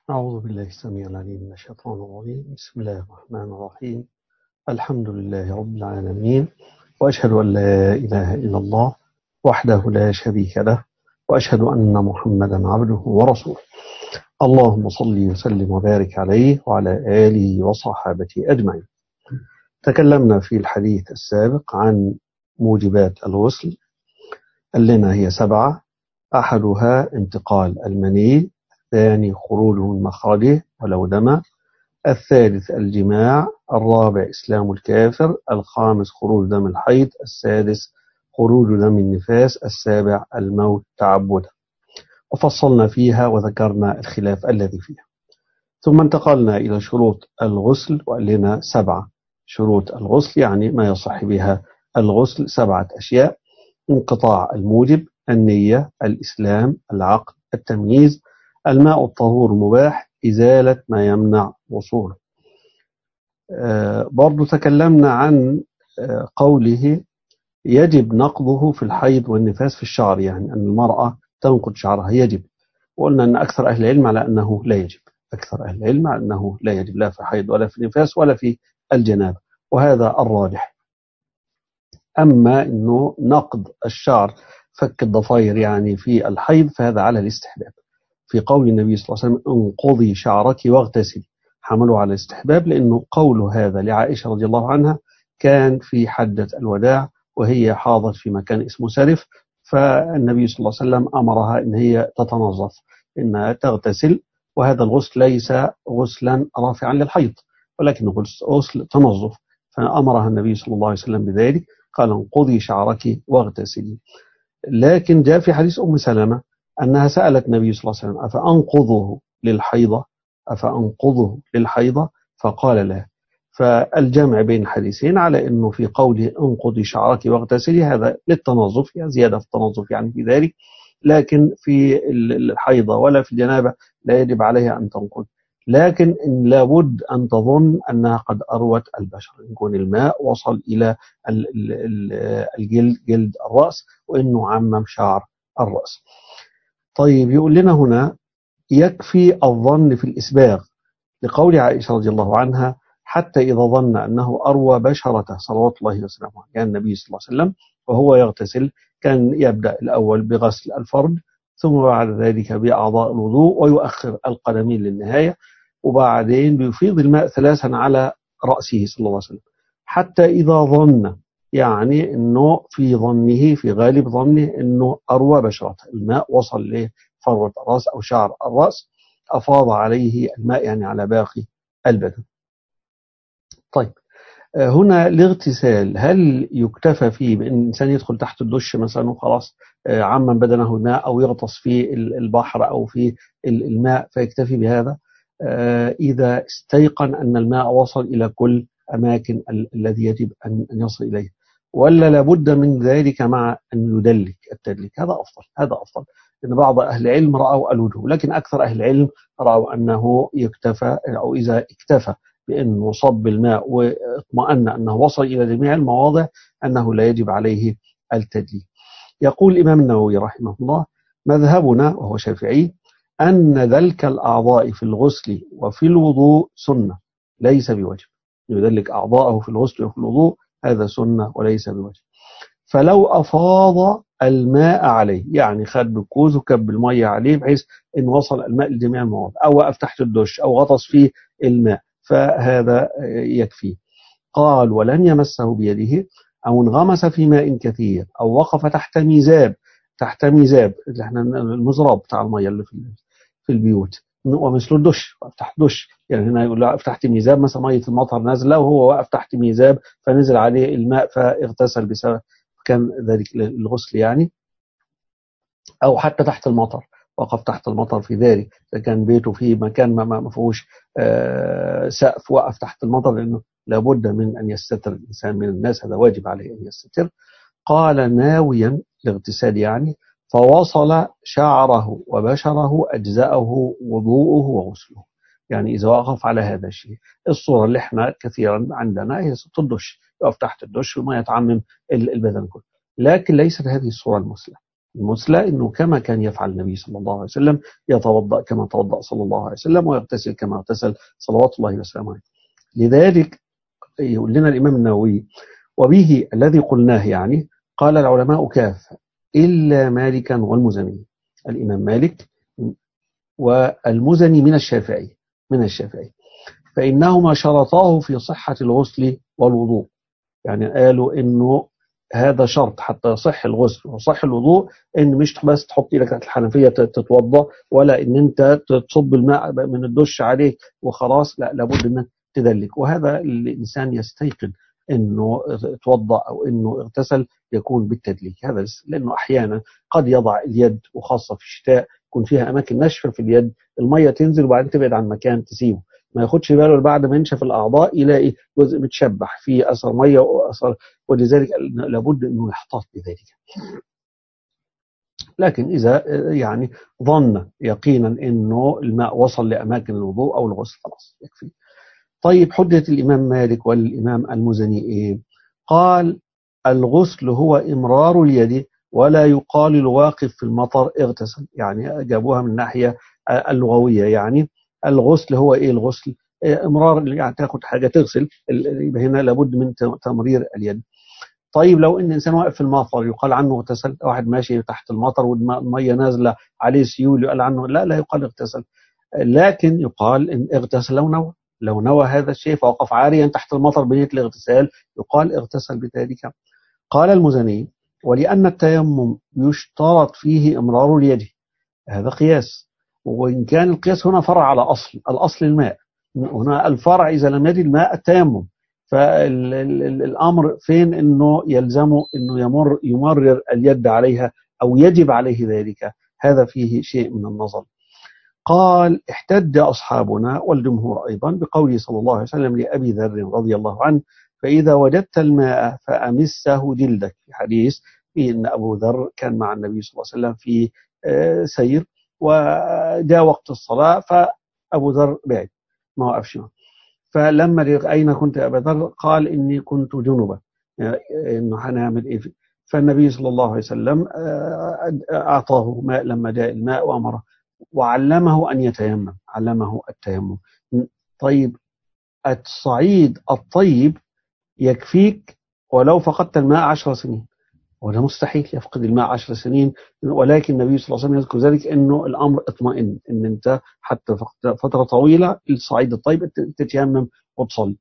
أعوذ بالله السميع العليم من الشيطان الرجيم. بسم الله الرحمن الرحيم. الحمد لله رب العالمين، وأشهد أن لا إله إلا الله وحده لا شريك له، وأشهد أن محمدا عبده ورسوله. اللهم صل وسلم وبارك عليه وعلى آله وصحابته أجمعين. تكلمنا في الحديث السابق عن موجبات الغسل، قلنا هي 7. أحدها انتقال المني، الثاني خروجه من مخرجه ولو دم، الثالث الجماع، الرابع إسلام الكافر، الخامس خروج دم الحيض، السادس خروج دم النفاس، السابع الموت تعبدا. وفصلنا فيها وذكرنا الخلاف الذي فيها. ثم انتقلنا إلى شروط الغسل وقال لنا 7 شروط الغسل، يعني ما يصح بها الغسل 7 أشياء: انقطاع الموجب، النية، الإسلام، العقل، التمييز، الماء الطهور مباح، إزالة ما يمنع وصوله. برضو تكلمنا عن قوله يجب نقضه في الحيض والنفاس في الشعر، يعني أن المرأة تنقض شعرها يجب. وقلنا أن أكثر أهل العلم على أنه لا يجب، أكثر أهل العلم على أنه لا يجب، لا في الحيض ولا في النفاس ولا في الجنابة، وهذا الراجح. أما أنه نقض الشعر، فك الضفائر يعني في الحيض، فهذا على الاستحباب. في قول النبي صلى الله عليه وسلم انقضي شعرك واغتسلي، حملوا على الاستحباب، لأنه قول هذا لعائشة رضي الله عنها كان في حجة الوداع وهي حاضت في مكان اسمه سرف، فالنبي صلى الله عليه وسلم أمرها أن هي تتنظف، أنها تغتسل، وهذا الغسل ليس غسلا رافعا للحيض ولكن غسل تنظف، فأمرها النبي صلى الله عليه وسلم بذلك، قال انقضي شعرك واغتسلي. لكن جاء في حديث أم سلمة أنها سألت النبي صلى الله عليه وسلم أفأنقضه للحيضة، أفأنقضه للحيضة، فقال لا. فالجمع بين الحديثين على أنه في قوله انقضي شعرك واغتسلي هذا للتنظف، يعني زيادة في التنظف يعني في ذلك، لكن في الحيضة ولا في الجنابة لا يجب عليها أن تنقض. لكن إن لابد أن تظن أنها قد أروت البشر، يكون الماء وصل إلى الجلد، جلد الرأس، وإنه عمم شعر الرأس. طيب، يقول لنا هنا يكفي الظن في الإسباغ، لقول عائشة رضي الله عنها حتى إذا ظن أنه أروى بشرته صلوات الله وسلامه، كان النبي صلى الله عليه وسلم وهو يغتسل كان يبدأ الأول بغسل الفرج، ثم بعد ذلك بأعضاء الوضوء، ويؤخر القدمين للنهاية، وبعدين بيفيض الماء 3 على رأسه صلى الله عليه وسلم، حتى إذا ظن، يعني أنه في ظنه، في غالب ظنه أنه أروى بشرته، الماء وصل لفروة الرأس أو شعر الرأس، أفاض عليه الماء يعني على باقي البدن. طيب، هنا الاغتسال هل يكتفى فيه بأن الإنسان يدخل تحت الدش مثلا وخلاص عمم بدنه الماء، أو يغطس في البحر أو في الماء فيكتفي بهذا إذا استيقن أن الماء وصل إلى كل أماكن الذي يجب أن يصل إليه، ولا لابد من ذلك مع أن يدلك التدليك؟ هذا أفضل، هذا أفضل، لأن بعض أهل العلم رأوا الوجوب، لكن أكثر أهل العلم رأوا أنه يكتفى، أو إذا اكتفى بأنه صب الماء واطمأن أنه وصل إلى جميع المواضع أنه لا يجب عليه التدليك. يقول الإمام النووي رحمه الله: مذهبنا وهو شافعي أن دلك الأعضاء في الغسل وفي الوضوء سنة ليس بواجب، يدلك أعضاءه في الغسل وفي الوضوء هذا سنة وليس بواجب. فلو أفاض الماء عليه، يعني خد بكوز وكب المية عليه بحيث أن وصل الماء لجميع المواضع، أو وقف تحت الدش أو غطس فيه الماء، فهذا يكفي. قال: ولن يمسه بيده، أو انغمس في ماء كثير، أو وقف تحت ميزاب، تحت ميزاب اللي احنا المزراب بتاع المية اللي في البيوت، ومثل الدش، وقف تحت دش، يعني هنا يقول له وقف تحت ميزاب، مثلا مية المطر نازلة وهو وقف تحت ميزاب فنزل عليه الماء فاغتسل بسبب كان ذلك الغسل يعني، أو حتى تحت المطر، وقف تحت المطر في ذلك، إذا كان بيته في مكان ما فيهوش سقف، وقف تحت المطر، لأنه لابد من أن يستتر الإنسان من الناس، هذا واجب عليه أن يستتر. قال: ناويا الاغتسال يعني، فوصل شعره وبشره أجزاءه وضوءه وغسله، يعني إذا وقف على هذا الشيء. الصورة اللي احنا كثيرا عندنا هي صورة الدش، يقف تحت الدش وما يتعمم البدن كله، لكن ليست هذه الصورة المثلى، المثلى إنه كما كان يفعل النبي صلى الله عليه وسلم، يتوضأ كما توضأ صلى الله عليه وسلم، ويغتسل كما اغتسل صلوات الله وسلامه عليه. لذلك يقول لنا الإمام النووي: وبه الذي قلناه يعني قال العلماء كافة إلا مالكا والمزني. الإمام مالك والمزني من الشافعي فإنهما شرطاه في صحة الغسل والوضوء. يعني قالوا إنه هذا شرط حتى يصح الغسل وصح الوضوء، إن مش بس تحط إيدك على الحنفية تتوضأ، ولا إن أنت تصب الماء من الدش عليك وخلاص، لا، لابد إنك تدلك. وهذا الإنسان يستيقن إنه توضأ أو إنه اغتسل يكون بالتدليك. هذا لأنه أحيانا قد يضع اليد، وخاصة في الشتاء يكون فيها أماكن ناشفة في اليد، المية تنزل وبعدين تبعد عن مكان تسيبه، ما ياخدش باله بعد ما ينشف الأعضاء يلاقي جزء متشبح فيه أثر مية وأثر، ولذلك لابد أنه يحتاط بذلك. لكن إذا يعني ظن يقينا أنه الماء وصل لأماكن الوضوء أو الغسل خلاص يكفي. طيب حجة الإمام مالك والإمام المزني إيه؟ قال: الغسل هو إمرار اليد، ولا يقال الواقف في المطر اغتسل. يعني جابوها من الناحية اللغوية. يعني الغسل هو إيه؟ الغسل إمرار، يعني تاخد حاجة تغسل، يبقى هنا لابد من تمرير اليد. طيب لو ان انسان واقف في المطر يقال عنه اغتسل؟ واحد ماشي تحت المطر والميه نازله عليه سيول يقال عنه لا يقال اغتسل، لكن يقال ان اغتسل لو نوى هذا الشيء فوقف عاريا تحت المطر بنية الاغتسال يقال اغتسل بذلك. قال المزني: ولأن التيمم يشترط فيه إمرار اليد، هذا قياس، وإن كان القياس هنا فرع على الأصل الماء، هنا الفرع إذا لم يجد الماء التيمم، فالأمر فين؟ إنه يلزمه إنه يمرر اليد عليها أو يجب عليه ذلك. هذا فيه شيء من النظر. قال: احتج أصحابنا والجمهور أيضا بقوله صلى الله عليه وسلم لأبي ذر رضي الله عنه: فإذا وجدت الماء فأمسه جلدك. في حديث فيه أن أبو ذر كان مع النبي صلى الله عليه وسلم في سير، وجاء وقت الصلاة فأبو ذر بعد ما وقفش معه، فلما أين كنت يا أبا ذر؟ قال: إني كنت جنبا. إنه هنعمل إيه؟ فالنبي صلى الله عليه وسلم أعطاه ماء لما جاء الماء وأمره وعلمه أن يتيمم، علمه التيمم. طيب الصعيد الطيب يكفيك ولو فقدت الماء 10 سنين، وده مستحيل يفقد الماء 10 سنين، ولكن النبي صلى الله عليه وسلم يذكر ذلك أنه الأمر اطمئن، أن أنت حتى فترة طويلة الصعيد الطيب تتيمم وتصلي.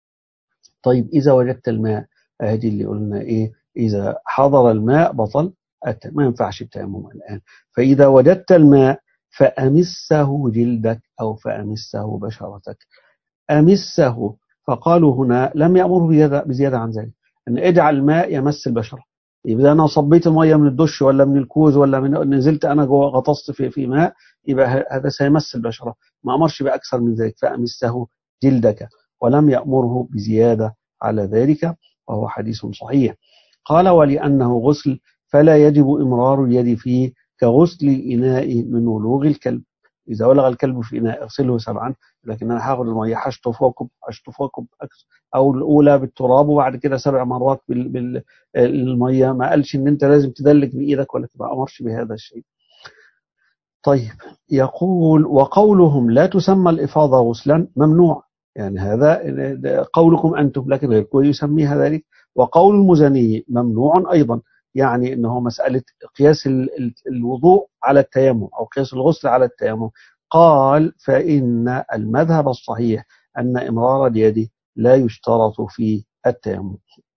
طيب إذا وجدت الماء، هذه اللي قلنا إيه؟ إذا حضر الماء بطل، ما ينفعش التيمم الآن. فإذا وجدت الماء فأمسه جلدك أو فأمسه بشرتك. أمسه، فقالوا هنا لم يأمره بزيادة عن ذلك، أن اجعل الماء يمس البشرة. يبقى أنا صبيت المية من الدش ولا من الكوز ولا نزلت أنا جوه غطست في ماء، يبقى هذا سيمس البشرة، ما أمرش بأكثر من ذلك. فأمسه جلدك، ولم يأمره بزيادة على ذلك، وهو حديث صحيح. قال: ولأنه غسل فلا يجب إمرار اليد فيه كغسل الإناء من ولوغ الكلب. إذا ولغ الكلب في إناء اغسله 7، لكن أنا هاخد المية هشطف واكب أو الأولى بالتراب وبعد كده 7 مرات بالمية. ما قالش إن أنت لازم تدلك بإيدك ولا ما أمرش بهذا الشيء. طيب يقول: وقولهم لا تسمى الإفاضة غسلا ممنوع، يعني هذا قولكم أنتم، لكن غيركم يسميها ذلك. وقول المزني ممنوع أيضا، يعني أنه مسألة قياس الوضوء على التيمم أو قياس الغسل على التيمم. قال: فإن المذهب الصحيح أن إمرار اليد لا يشترط في التيمم.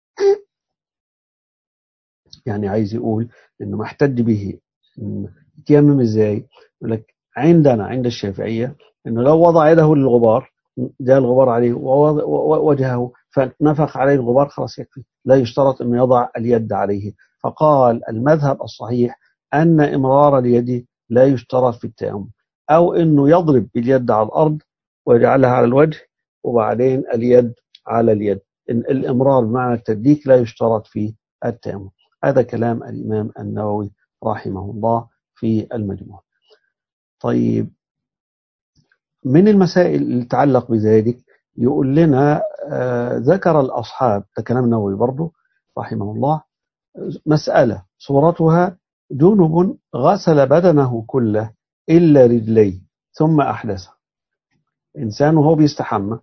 يعني عايز يقول إنه ما احتج به. يتيمم إزاي؟ يقول لك عندنا عند الشافعية إنه لو وضع يده للغبار، جاء الغبار عليه ووجهه فنفخ عليه الغبار خلاص يكفي، لا يشترط أن يضع اليد عليه. فقال: المذهب الصحيح أن إمرار اليد لا يشترط في التيمم، أو أنه يضرب باليد على الأرض ويجعلها على الوجه وبعدين اليد على اليد. إن الإمرار بمعنى التدليك لا يشترط في التيمم. هذا كلام الإمام النووي رحمه الله في المجموع. طيب من المسائل اللي تتعلق بذلك يقول لنا ذكر الأصحاب، ده كلام النووي برضه رحمه الله، مسألة صورتها جنب غسل بدنه كله إلا رجليه ثم أحدث. إنسان وهو بيستحمى،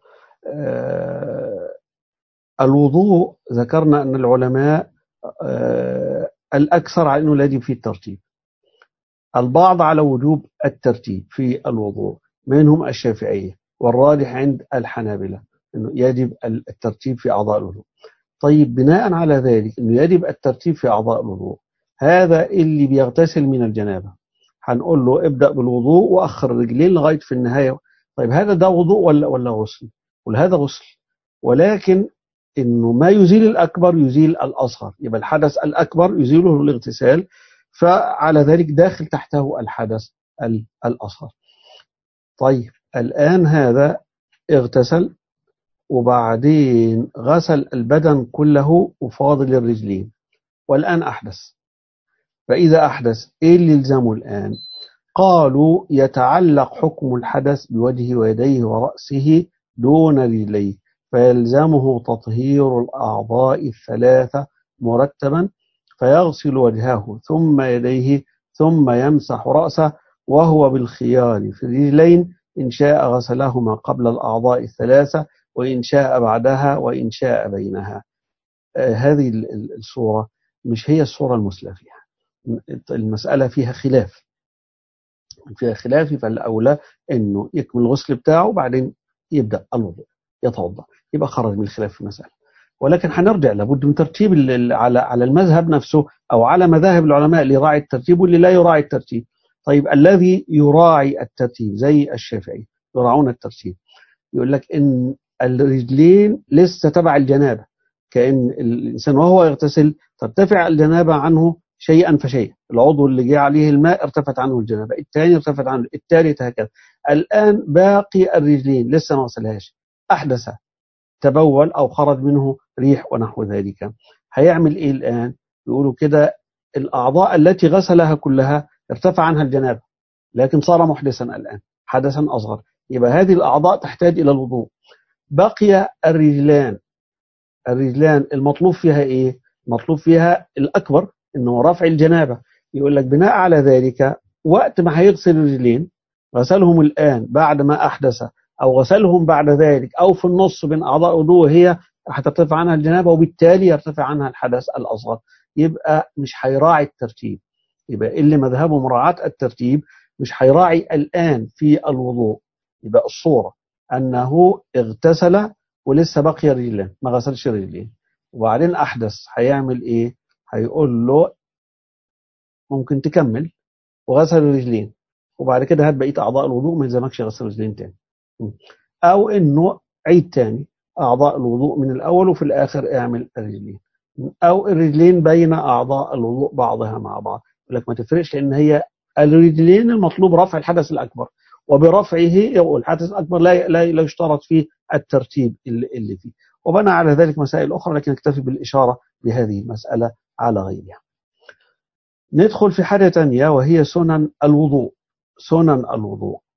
الوضوء ذكرنا أن العلماء الأكثر على أنه لا يجب فيه الترتيب، البعض على وجوب الترتيب في الوضوء منهم الشافعية، والراجح عند الحنابلة أنه يجب الترتيب في أعضاء الوضوء. طيب بناء على ذلك أنه يجب الترتيب في أعضاء الوضوء، هذا اللي بيغتسل من الجنابة هنقول له ابدأ بالوضوء وأخر الرجلين لغاية في النهاية. طيب هذا ده وضوء ولا غسل؟ وهذا غسل، ولكن إنه ما يزيل الأكبر يزيل الأصغر، يبقى الحدث الأكبر يزيله الاغتسال، فعلى ذلك داخل تحته الحدث الأصغر. طيب الآن هذا اغتسل وبعدين غسل البدن كله وفاضل الرجلين، والآن أحدث. فإذا أحدث إيه اللي يلزمه الآن؟ قالوا يتعلق حكم الحدث بوجهه ويديه ورأسه دون رجليه، فيلزمه تطهير الأعضاء الثلاثة مرتبا، فيغسل وجهه ثم يديه ثم يمسح رأسه، وهو بالخيار في الرجلين إن شاء غسلهما قبل الأعضاء الثلاثة وإن شاء بعدها وإن شاء بينها. هذه الصورة مش هي الصورة المثلى فيها، المسألة فيها خلاف، فالأولى أنه يكمل الغسل بتاعه وبعدين يبدأ الوضوء يتوضأ، يبقى خرج من الخلاف في المسألة. ولكن هنرجع لابد من ترتيب على المذهب نفسه أو على مذاهب العلماء اللي يراعي الترتيب واللي لا يراعي الترتيب. طيب الذي يراعي الترتيب زي الشافعي يراعون الترتيب، يقول لك إن الرجلين لسه تبع الجنابة، كأن الإنسان وهو يغتسل ترتفع الجنابة عنه شيئا فشيئا، العضو اللي جاء عليه الماء ارتفعت عنه الجنابة، الثاني ارتفعت عنه الثالث، هكذا. الآن باقي الرجلين لسه ما وصلهاش، أحدث تبول أو خرج منه ريح ونحو ذلك، هيعمل إيه الآن؟ يقولوا كده الأعضاء التي غسلها كلها ارتفع عنها الجنابة لكن صار محدثا الآن حدثا أصغر، يبقى هذه الأعضاء تحتاج إلى الوضوء. بقي الرجلان المطلوب فيها إيه؟ المطلوب فيها الأكبر إنه رفع الجنابة. يقول لك بناء على ذلك وقت ما هيغسل الرجلين غسلهم الآن بعد ما أحدث أو غسلهم بعد ذلك أو في النص بين أعضاء وضوء هي هترتفع عنها الجنابة وبالتالي يرتفع عنها الحدث الأصغر، يبقى مش هيراعي الترتيب. يبقى اللي مذهبه مراعاة الترتيب مش هيراعي الآن في الوضوء، يبقى الصورة أنه اغتسل ولسه بقي رجلين ما غسلش رجلين وبعدين أحدث، هيعمل إيه؟ هيقول له ممكن تكمل وغسل الرجلين وبعد كده هات بقية أعضاء الوضوء ما يلزمكش غسل رجلين تاني، أو إنه عيد تاني أعضاء الوضوء من الأول وفي الآخر اعمل الرجلين، أو الرجلين بين أعضاء الوضوء بعضها مع بعض. يقول لك ما تفرقش لأن هي الرجلين المطلوب رفع الحدث الأكبر، وبرفعه يقول الحدث الأكبر لا يشترط فيه الترتيب اللي فيه. وبنى على ذلك مسائل أخرى لكن نكتفي بالإشارة بهذه المسألة على غيرها. ندخل في حاجة تانية وهي سنن الوضوء.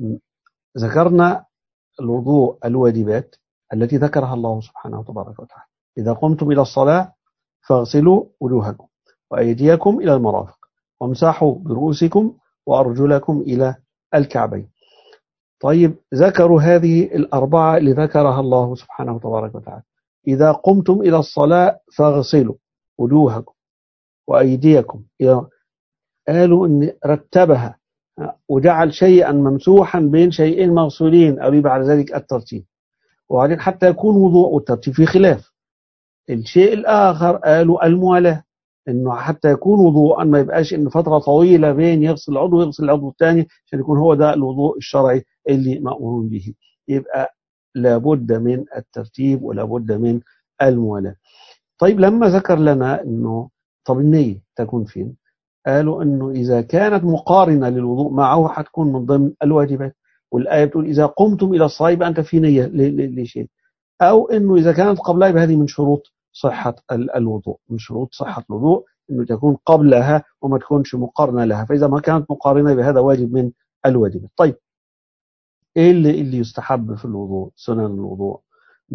ذكرنا الوضوء الواجبات التي ذكرها الله سبحانه وتبارك وتعالى: إذا قمتم إلى الصلاة فاغسلوا وجوهكم وأيديكم إلى المرافق وامسحوا برؤوسكم وأرجلكم إلى الكعبين. طيب ذكروا هذه الأربعة اللي ذكرها الله سبحانه وتبارك وتعالى: إذا قمتم إلى الصلاة فاغسلوا وجوهكم وأيديكم إلى، قالوا إن رتبها وجعل شيئا ممسوحا بين شيئين مغسولين أو بعد ذلك الترتيب، وبعدين حتى يكون وضوء والترتيب في خلاف. الشيء الآخر قالوا الموالاة، إنه حتى يكون وضوءا ما يبقاش إن فترة طويلة بين يغسل العضو ويغسل العضو الثاني عشان يكون هو ده الوضوء الشرعي اللي مأمور به، يبقى لابد من الترتيب ولابد من الموالاة. طيب لما ذكر لنا إنه طب النية تكون فين؟ قالوا إنه إذا كانت مقارنة للوضوء معه هتكون من ضمن الواجبات، والآية بتقول إذا قمتم إلى الصلاة يبقى أنت في نية لشيء، أو إنه إذا كانت قبلها يبقى هذه من شروط صحة الوضوء، من شروط صحة الوضوء إنه تكون قبلها وما تكونش مقارنة لها، فإذا ما كانت مقارنة يبقى هذا واجب من الواجبات. طيب إيه اللي يستحب في الوضوء؟ سنن الوضوء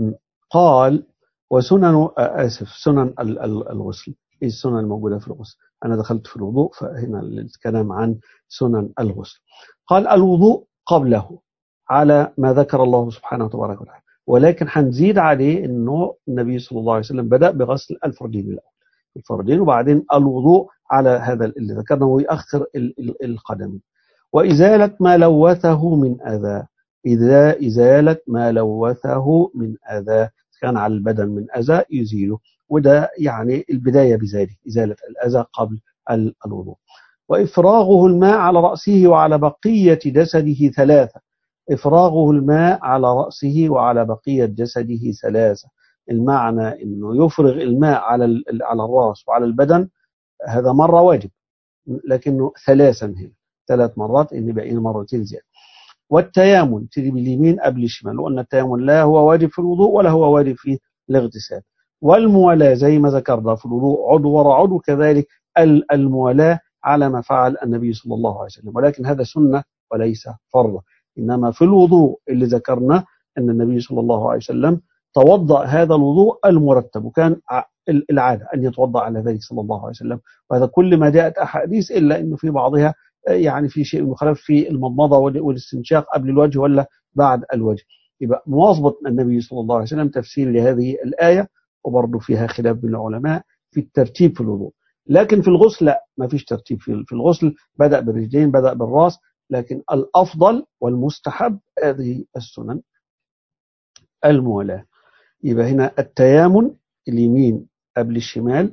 قال سنن الغسل. إيه السنن الموجودة في الغسل؟ أنا دخلت في الوضوء، فهنا الكلام عن سنن الغسل. قال الوضوء قبله على ما ذكر الله سبحانه وتبارك وتعالى، ولكن هنزيد عليه أنه النبي صلى الله عليه وسلم بدأ بغسل الفرجين الأول، الفرجين، وبعدين الوضوء على هذا اللي ذكرنا، ويأخر القدمين. وإزالة ما لوثه من أذى، إزالة ما لوثه من أذى، كان على البدن من أذى يزيله، وده يعني البداية بذلك، إزالة الأذى قبل الوضوء. وإفراغه الماء على رأسه وعلى بقية جسده ثلاثة، إفراغه الماء على رأسه وعلى بقية جسده ثلاثة، المعنى أنه يفرغ الماء على الرأس وعلى البدن، هذا مرة واجب، لكنه ثلاثا هنا، 3 مرات، إن باقيين مرتين زيادة. والتيامن تجي باليمين قبل الشمال، وأن التيامن لا هو واجب في الوضوء ولا هو واجب في الاغتسال. والموالاة زي ما ذكرنا في الوضوء عضو وراء عضو، كذلك الموالاة على ما فعل النبي صلى الله عليه وسلم، ولكن هذا سنة وليس فرض. إنما في الوضوء اللي ذكرنا أن النبي صلى الله عليه وسلم توضأ هذا الوضوء المرتب، وكان العادة أن يتوضأ على ذلك صلى الله عليه وسلم. وهذا كل ما جاءت أحاديث، إلا أنه في بعضها يعني في شيء مخالف في المضمضة والاستنشاق قبل الوجه ولا بعد الوجه. يبقى مواظبة النبي صلى الله عليه وسلم تفسير لهذه الآية، وبرضه فيها خلاف بين العلماء في الترتيب في الوضوء. لكن في الغسل لا، ما فيش ترتيب في الغسل، بدأ بالرجلين، بدأ بالرأس، لكن الأفضل والمستحب هذه السنن الموالاة. يبقى هنا التيامن اليمين قبل الشمال،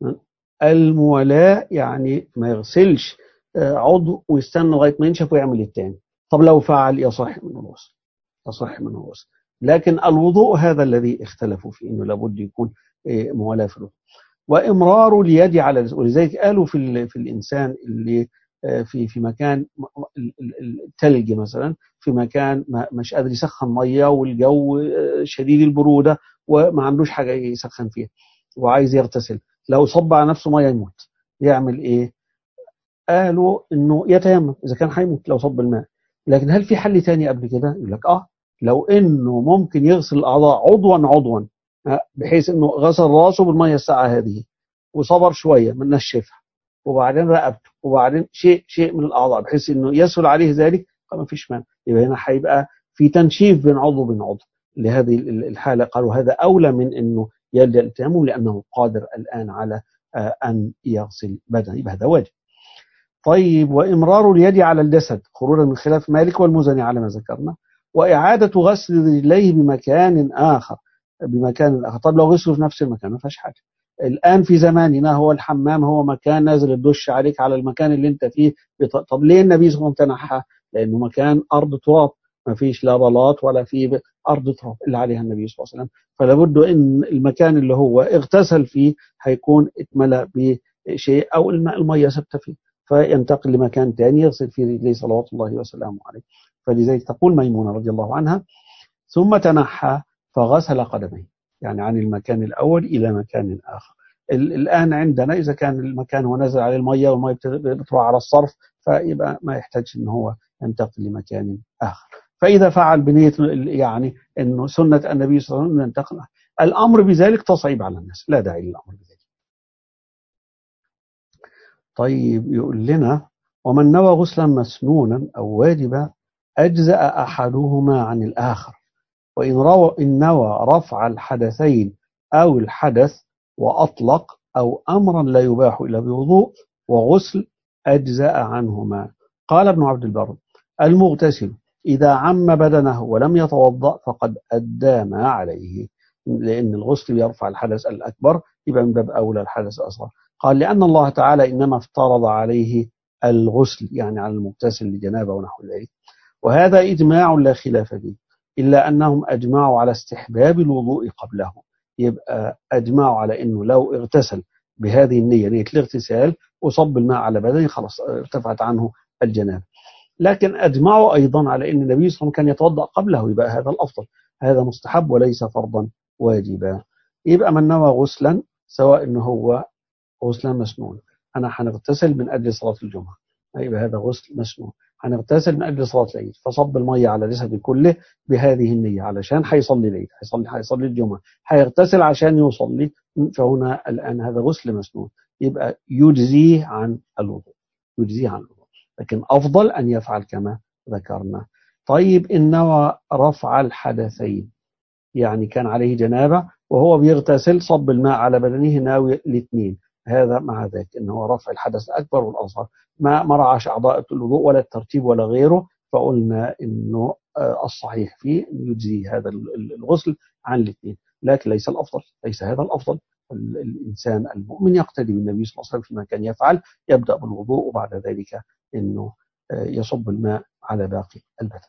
الموالاة يعني ما يغسلش عضو ويستنى لغاية ما ينشف ويعمل التاني. طب لو فعل يصح منه الغسل، يصح منه الغسل. لكن الوضوء هذا الذي اختلفوا فيه، انه لابد يكون موالاة في الوضوء. وامرار اليد على، ولذلك قالوا في الانسان اللي في مكان الثلج مثلا، في مكان مش قادر يسخن ميه والجو شديد البروده وما عندوش حاجه يسخن فيها وعايز يغتسل، لو صب على نفسه ميه يموت، يعمل ايه؟ قالوا انه يتيمم اذا كان هيموت لو صب الماء. لكن هل في حل تاني قبل كده؟ يقول لك لو انه ممكن يغسل الاعضاء عضوا بحيث انه غسل راسه بالميه الساقعه هذه وصبر شويه من نشفها، وبعدين رقبته، وبعدين شيء من الاعضاء، بحيث انه يسهل عليه ذلك، ما فيش مانع. يبقى هنا هيبقى في تنشيف بين عضو وبين عضو. لهذه الحاله قالوا هذا اولى من انه يلجا للتيمم، لانه قادر الان على ان يغسل بدنه، يبقى هذا واجب. طيب، وإمرار اليد على الجسد خروجا من خلاف مالك والمزني على ما ذكرنا، وإعادة غسل رجليه بمكان آخر، طب لو غسلوا في نفس المكان ما فيهاش حاجة. الآن في زماننا هو الحمام هو مكان نازل الدش عليك على المكان اللي انت فيه، طب ليه النبي صلى الله عليه وسلم تنحى؟ لأنه مكان أرض تراب، ما فيش لا بلاط ولا في أرض تراب اللي عليها النبي صلى الله عليه وسلم، فلا بد إن المكان اللي هو اغتسل فيه هيكون اتملأ بشيء أو المية ثابتة فيه، فينتقل لمكان ثاني يغسل فيه رجليه صلوات الله وسلامه عليه. فلذلك تقول ميمونة رضي الله عنها: ثم تنحى فغسل قدميه، يعني عن المكان الأول إلى مكان آخر. الآن عندنا إذا كان المكان هو نزل عليه المية والمية بتروح على الصرف، فيبقى ما يحتاج إن هو ينتقل لمكان آخر. فإذا فعل بنية يعني إنه سنة النبي صلى الله عليه وسلم ينتقل، الأمر بذلك تصعيب على الناس، لا داعي للأمر بذلك. طيب، يقول لنا: ومن نوى غسلا مسنونا أو واجبا أجزأ أحدهما عن الآخر، وإن نوى رفع الحدثين أو الحدث وأطلق أو أمرا لا يباح إلا بوضوء وغسل أجزأ عنهما. قال ابن عبد البر: المغتسل إذا عم بدنه ولم يتوضأ فقد أدى ما عليه، لأن الغسل يرفع الحدث الأكبر، يبقى من باب أولى الحدث الأصغر. قال: لأن الله تعالى إنما افترض عليه الغسل، يعني على المغتسل لجنابه ونحو ذلك، وهذا إجماع لا خلاف فيه، إلا أنهم أجمعوا على استحباب الوضوء قبله. يبقى أجمعوا على أنه لو اغتسل بهذه النية، نية الاغتسال، وصب الماء على بدنه، خلاص ارتفعت عنه الجنابة. لكن أجمعوا أيضا على أن النبي صلى الله عليه وسلم كان يتوضأ قبله، يبقى هذا الأفضل، هذا مستحب وليس فرضا واجبا. يبقى من نوى غسلا، سواء أنه هو غسلا مسنون، أنا هنغتسل من أجل صلاة الجمعة، يبقى هذا غسل مسنون. هنغتسل من أجل صلاة العيد، فصب المية على جسده كله بهذه النية، علشان هيصلي العيد، هيصلي الجمعة، هيغتسل عشان يصلي، فهنا الآن هذا غسل مسنون. يبقى يجزيه عن الوضوء، يجزيه عن الوضوء، لكن أفضل أن يفعل كما ذكرنا. طيب إن نوى رفع الحدثين، يعني كان عليه جنابة وهو بيغتسل صب الماء على بدنه ناوي الاثنين، هذا مع ذلك إن هو رفع الحدث الأكبر والأصغر، ما رعاش أعضاء الوضوء ولا الترتيب ولا غيره، فقلنا إنه الصحيح فيه أن يجزي هذا الغسل عن الاثنين، لكن ليس الأفضل، ليس هذا الأفضل. الإنسان المؤمن يقتدي بالنبي صلى الله عليه وسلم فيما كان يفعل، يبدأ بالوضوء وبعد ذلك إنه يصب الماء على باقي البدن.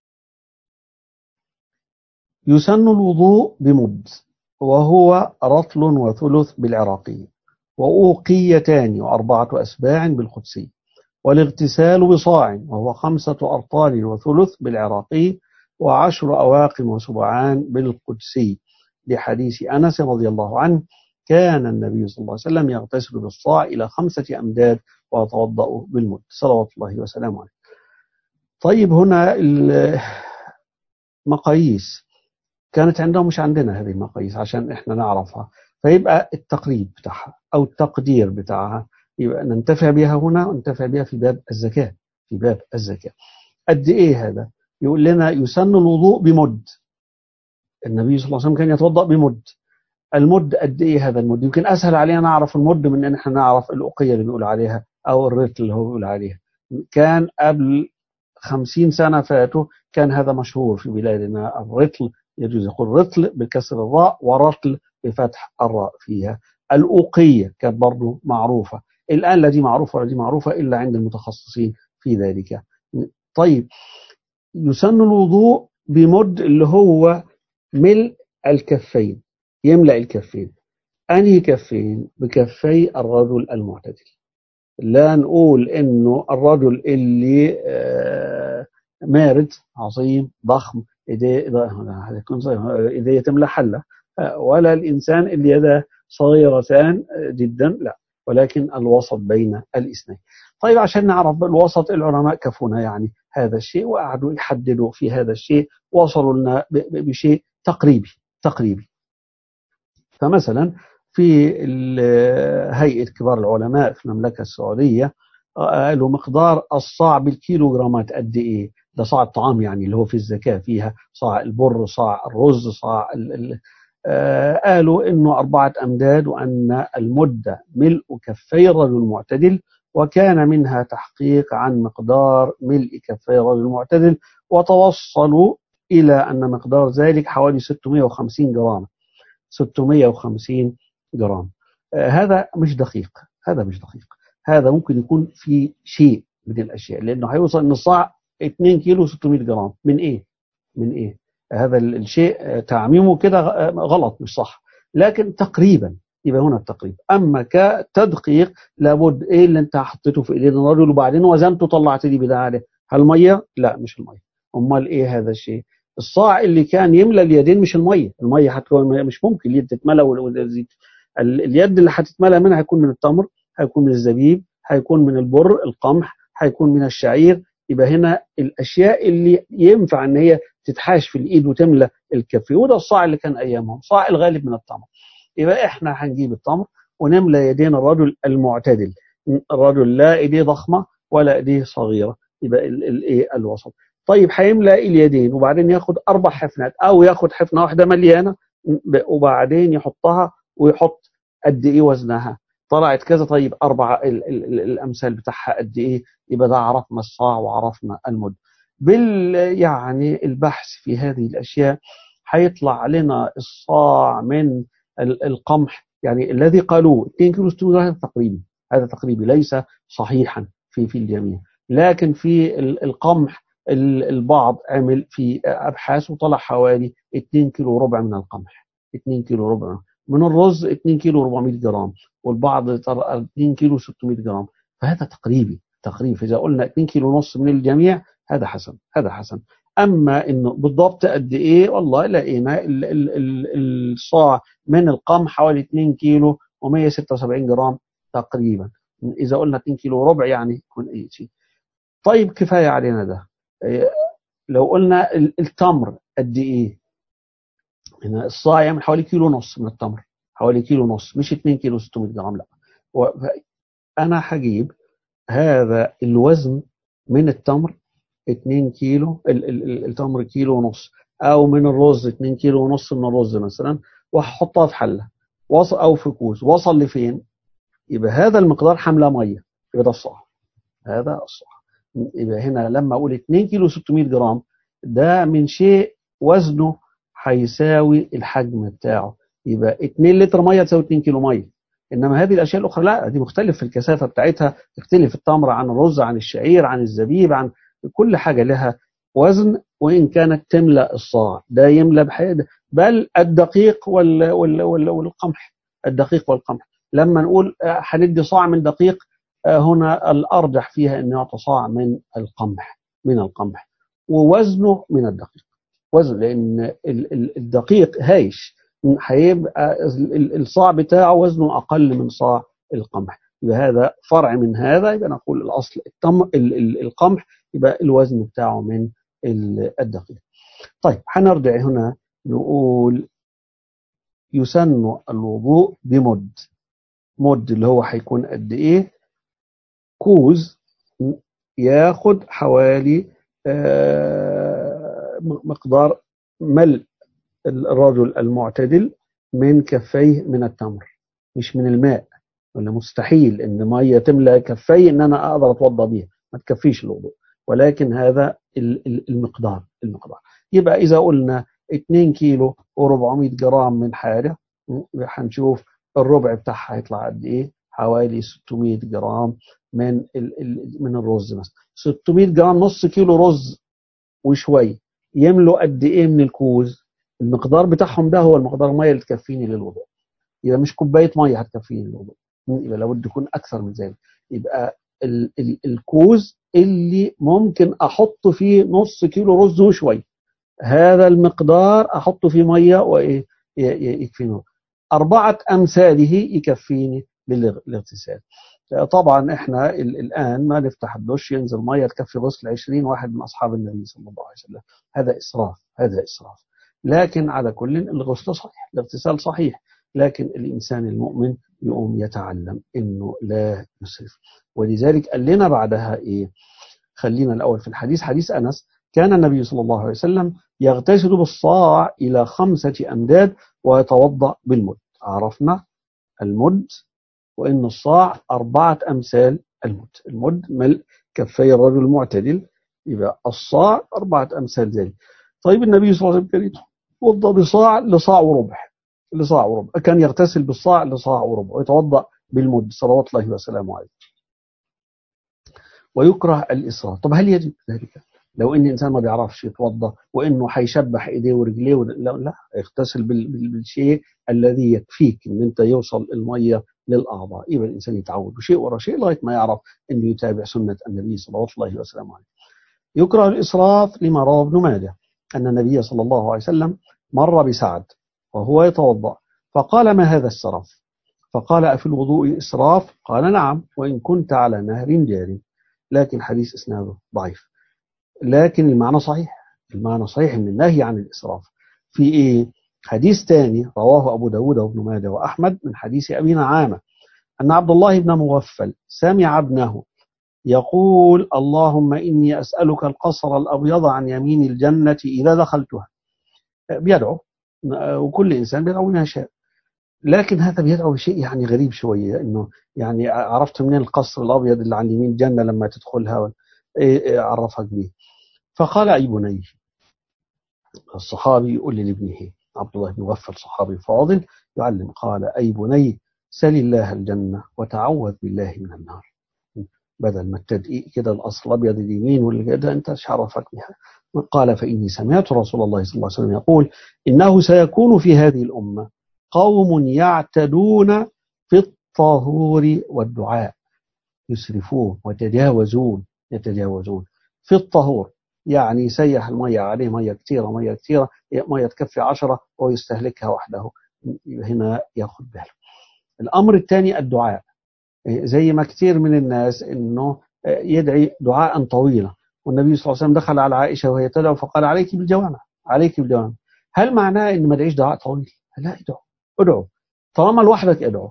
يسن الوضوء بمد، وهو رطل وثلث بالعراقي، وأوقيتان وأربعة أسباع بالقدسي، والاغتسال بصاع وهو 5 أرطال وثلث بالعراقي، و10 أواق وسبعان بالقدسي، لحديث أنس رضي الله عنه كان النبي صلى الله عليه وسلم يغتسل بالصاع إلى 5 أمداد ويتوضأ بالمد، صلوات الله وسلامه عليه. طيب هنا المقاييس كانت عندهم مش عندنا هذه المقاييس عشان احنا نعرفها، فيبقى التقريب بتاعها او التقدير بتاعها يبقى ننتفع بها هنا وننتفع بها في باب الزكاة. في باب الزكاة قد ايه هذا؟ يقول لنا يسن الوضوء بمد، النبي صلى الله عليه وسلم كان يتوضأ بمد. المد قد ايه هذا المد؟ يمكن اسهل علينا نعرف المد من ان احنا نعرف الأوقية اللي بيقول عليها او الرطل اللي هو بيقول عليها. كان قبل 50 سنة فاتوا كان هذا مشهور في بلادنا، الرطل يجوز يقول رطل بكسر الراء ورطل بفتح الراء فيها. الأوقية كانت برضو معروفة، الآن لا دي معروفة ولا دي معروفة إلا عند المتخصصين في ذلك. طيب يسن الوضوء بمد اللي هو ملء الكفين، يملأ الكفين. أنهي كفين؟ بكفي الرجل المعتدل، لا نقول انه الرجل اللي مارد عظيم ضخم ايديه تملى حله، ولا الانسان اللي يده صغيرتان جدا، لا، ولكن الوسط بين الاثنين. طيب عشان نعرف الوسط، العلماء كفونا يعني هذا الشيء وقعدوا يحددوا في هذا الشيء، وصلوا لنا بشيء تقريبي. فمثلا في هيئة كبار العلماء في المملكة السعودية قالوا مقدار الصاع بالكيلوغرامات قد ايه؟ ده صاع الطعام يعني اللي هو في الزكاة فيها صاع البر، صاع الرز، صاع قالوا انه 4 أمداد، وان المدة ملء كفي الرجل المعتدل، وكان منها تحقيق عن مقدار ملء كفي الرجل المعتدل، وتوصلوا إلى أن مقدار ذلك حوالي 650 جرام. 650 جرام. هذا مش دقيق، هذا مش دقيق، هذا ممكن يكون في شيء من الأشياء، لأنه هيوصل أن الصاع 2 كيلو 600 جرام من إيه؟ من إيه؟ هذا الشيء تعميمه كده غلط مش صح، لكن تقريبا يبقى هنا التقريب. أما كتدقيق لابد إيه اللي أنت حطيته في إيدين الرجل وبعدين وزنته طلعت لي بدا عليه؟ هل مية؟ لا مش المية. أمال إيه هذا الشيء؟ الصاع اللي كان يملى اليدين مش المية هتكون مش ممكن اليد تتملى اليد اللي هتتملى منها هيكون من التمر، هيكون من الزبيب، هيكون من البر القمح، هيكون من الشعير. يبقى هنا الأشياء اللي ينفع ان هي تتحاش في الإيد وتملى الكف، وده الصاع اللي كان أيامهم، صاع الغالب من التمر. يبقى احنا هنجيب التمر ونملى يدين الرجل المعتدل، الرجل لا ايديه ضخمة ولا ايديه صغيرة، يبقى الوسط. طيب هيملأ اليدين وبعدين ياخد 4 حفنات او ياخد حفنة واحدة مليانة وبعدين يحطها ويحط قد ايه وزنها، طلعت كذا، طيب 4 الامثال بتاعها قد ايه، يبقى ده عرفنا الصاع وعرفنا المد. يعني البحث في هذه الاشياء هيطلع لنا الصاع من القمح، يعني الذي قالوه 2 كيلو 600 جرام تقريبي، هذا تقريبي ليس صحيحا في الجميع، لكن في القمح البعض عمل في أبحاث وطلع حوالي 2 كيلو ربع من القمح، 2 كيلو ربع من الرز، 2 كيلو 400 جرام، والبعض 2 كيلو 600 جرام، فهذا تقريبي. إذا قلنا 2 كيلو ونص من الجميع هذا حسن، هذا حسن. أما إنه بالضبط قد إيه، والله لقينا الصاع من القمح حوالي 2 كيلو و176 جرام تقريبا. إذا قلنا 2 كيلو ربع يعني يكون أي شيء. طيب كفاية علينا ده. لو قلنا التمر قد إيه، هنا الصاع يعمل حوالي كيلو ونص من التمر، حوالي كيلو ونص، مش 2 كيلو 600 جرام، لا أنا هجيب هذا الوزن من التمر 2 كيلو، التمر كيلو ونص، أو من الرز 2 كيلو ونص من الرز مثلا، وهحطها في حلة وصل أو في كوز، وصل لفين؟ يبقى هذا المقدار حملة مية، يبقى ده الصح، هذا الصح. يبقى هنا لما أقول 2 كيلو 600 جرام، ده من شيء وزنه هيساوي الحجم بتاعه، يبقى 2 لتر مية تساوي 2 كيلو مية. إنما هذه الأشياء الأخرى لا، دي مختلف في الكثافة بتاعتها، تختلف التمر عن الرز عن الشعير عن الزبيب عن كل حاجة لها وزن، وإن كانت تملأ الصاع ده يملأ بحاجة، بل الدقيق والقمح، الدقيق والقمح لما نقول هندي صاع من دقيق، هنا الأرجح فيها أن يعطى صاع من القمح، من القمح، ووزنه من الدقيق، وزن، لأن الدقيق هايش، هيبقى الصاع بتاعه وزنه أقل من صاع القمح، يبقى هذا فرع من هذا، يبقى نقول الأصل القمح، يبقى الوزن بتاعه من الدقيق. طيب هنرجع هنا نقول يسن الوضوء بمد، مد اللي هو هيكون قد إيه؟ كوز ياخد حوالي مقدار ملء الرجل المعتدل من كفيه من التمر، مش من الماء، ولا مستحيل ان ميه تملى كفي ان انا اقدر اتوضا بيها، ما تكفيش الوضوء، ولكن هذا المقدار. يبقى اذا قلنا 2 كيلو و400 جرام من حاجه، هنشوف الربع بتاعها هيطلع قد ايه؟ حوالي 600 جرام من الرز مثلا. 600 جرام نص كيلو رز وشويه يملوا قد ايه من الكوز؟ المقدار بتاعهم ده هو المقدار الميه اللي تكفيني للوضوء، يبقى مش كوبايه ميه هتكفيني للوضوء، يبقى لابد يكون اكثر من ذلك. يبقى الكوز اللي ممكن احط فيه نص كيلو رز وشويه، هذا المقدار احط فيه ميه وايه يكفيني، 4 أمثاله يكفيني للاغتسال. طبعا احنا الآن ما نفتح الدش ينزل مية تكفي غسل 20 واحد من أصحاب النبي صلى الله عليه وسلم، هذا إسراف، هذا إسراف. لكن على كل الغسل صحيح، الاغتسال صحيح، لكن الإنسان المؤمن يقوم يتعلم إنه لا يسرف. ولذلك قال لنا بعدها إيه؟ خلينا الأول في الحديث، حديث أنس: كان النبي صلى الله عليه وسلم يغتسل بالصاع إلى 5 أمداد ويتوضأ بالمد. عرفنا المد، وإن الصاع 4 أمثال المد، المد ملء كفي الرجل المعتدل، يبقى الصاع 4 أمثال ذلك. طيب النبي صلى الله عليه وسلم كان يتوضأ بصاع لصاع وربع، لصاع وربع، كان يغتسل بالصاع لصاع وربع ويتوضأ بالمد صلوات الله وسلامه عليه. ويكره الإسراف. طب هل يجب ذلك لو ان انسان ما بيعرفش يتوضا وانه هيشبح ايديه ورجليه لا، يغتسل بالشيء الذي يكفيك ان انت يوصل الميه للاعضاء، يبقى الانسان يتعود بشيء ورا شيء لغايه ما يعرف انه يتابع سنه النبي صلى الله عليه وسلم. يكره الاسراف لما روى ابن ماجه ان النبي صلى الله عليه وسلم مر بسعد وهو يتوضا فقال: ما هذا السرف؟ فقال: أفي الوضوء إسراف؟ قال: نعم، وإن كنت على نهر جاري. لكن حديث إسناده ضعيف، لكن المعنى صحيح، المعنى صحيح من النهي عن الإسراف. في إيه؟ حديث تاني رواه أبو داود وابن ماجه وأحمد من حديث أبي نعامة أن عبد الله بن مغفل سمع ابنه يقول: اللهم إني أسألك القصر الأبيض عن يمين الجنة إذا دخلتها. بيدعو، وكل إنسان بيدعو ما شاء، لكن هذا بيدعو بشيء يعني غريب شوية، إنه يعني عرفت منين القصر الأبيض اللي عن يمين الجنة لما تدخلها؟ عرفك به. فقال: أي بني، الصحابي يقول لابنه عبد الله بن مغفل صحابي فاضل يعلم، قال: أي بني سل الله الجنة وتعوذ بالله من النار. بدل ما التدقيق كده الأصل الأبيض اليمين واللي كده أنت ايش عرفك بها؟ قال: فإني سمعت رسول الله صلى الله عليه وسلم يقول: إنه سيكون في هذه الأمة قوم يعتدون في الطهور والدعاء، يسرفون ويتجاوزون، يتجاوزون في الطهور، يعني يسيح المية عليه مية كثيرة، مية كثيرة، مية تكفي 10 ويستهلكها وحده، هنا ياخد باله. الأمر الثاني الدعاء، زي ما كثير من الناس إنه يدعي دعاء طويلا، والنبي صلى الله عليه وسلم دخل على عائشة وهي تدعو فقال: عليك بالجوامع، عليك بالجوامع. هل معناه إن ما دعيش دعاء طويل؟ لا، ادعو، ادعو طالما لوحدك ادعو،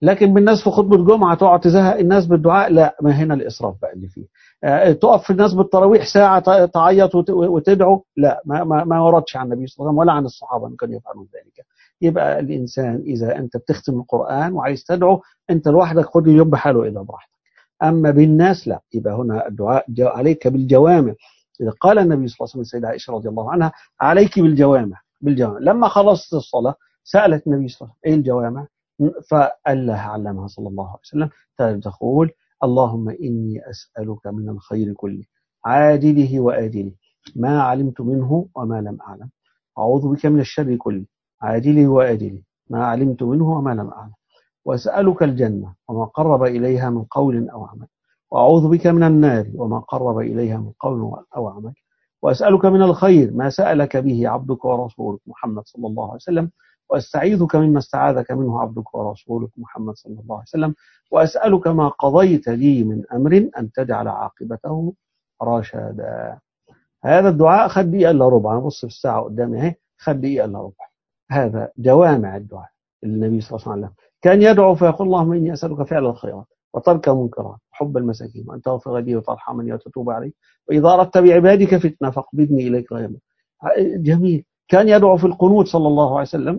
لكن بالناس في خطبة جمعة تقعد تزهق الناس بالدعاء، لا، ما هنا الإسراف بقى اللي فيه. تقف في الناس بالتراويح ساعة تعيط وتدعو، لا، ما وردش عن النبي صلى الله عليه وسلم ولا عن الصحابة أن كانوا يفعلون ذلك. يبقى الإنسان إذا أنت بتختم القرآن وعايز تدعو أنت لوحدك، خد اليوم بحاله إلى براحتك. أما بالناس لا، يبقى هنا الدعاء عليك بالجوامع. إذا قال النبي صلى الله عليه وسلم السيدة عائشة رضي الله عنها: عليك بالجوامع. لما خلصت الصلاة سألت النبي صلى الله عليه وسلم: إيه الجوامع؟ فقال لها علمها صلى الله عليه وسلم تقول: اللهم إني أسألك من الخير كله عاجله وآجله ما علمت منه وما لم أعلم، أعوذ بك من الشر كله عاجله وآجله ما علمت منه وما لم أعلم، وأسألك الجنة وما قرب إليها من قول أو عمل، وأعوذ بك من النار وما قرب إليها من قول أو عمل، وأسألك من الخير ما سألك به عبدك ورسولك محمد صلى الله عليه وسلم، وأستعيذك مما استعاذك منه عبدك ورسولك محمد صلى الله عليه وسلم، وأسألك ما قضيت لي من أمر أن تجعل عاقبته رشدا. هذا الدعاء خد دقيقة إلا ربع، أنا بص في الساعة قدامي أهي، خد دقيقة إلا ربع. هذا جوامع الدعاء. النبي صلى الله عليه وسلم كان يدعو فيقول: اللهم إني أسألك فعل الخيرات وترك المنكرات وحب المساكين وأن تغفر لي وترحمني وتتوب علي، وإذا أردت بعبادك فتنة فاقبضني إليك غيظا. جميل. كان يدعو في القنوت صلى الله عليه وسلم: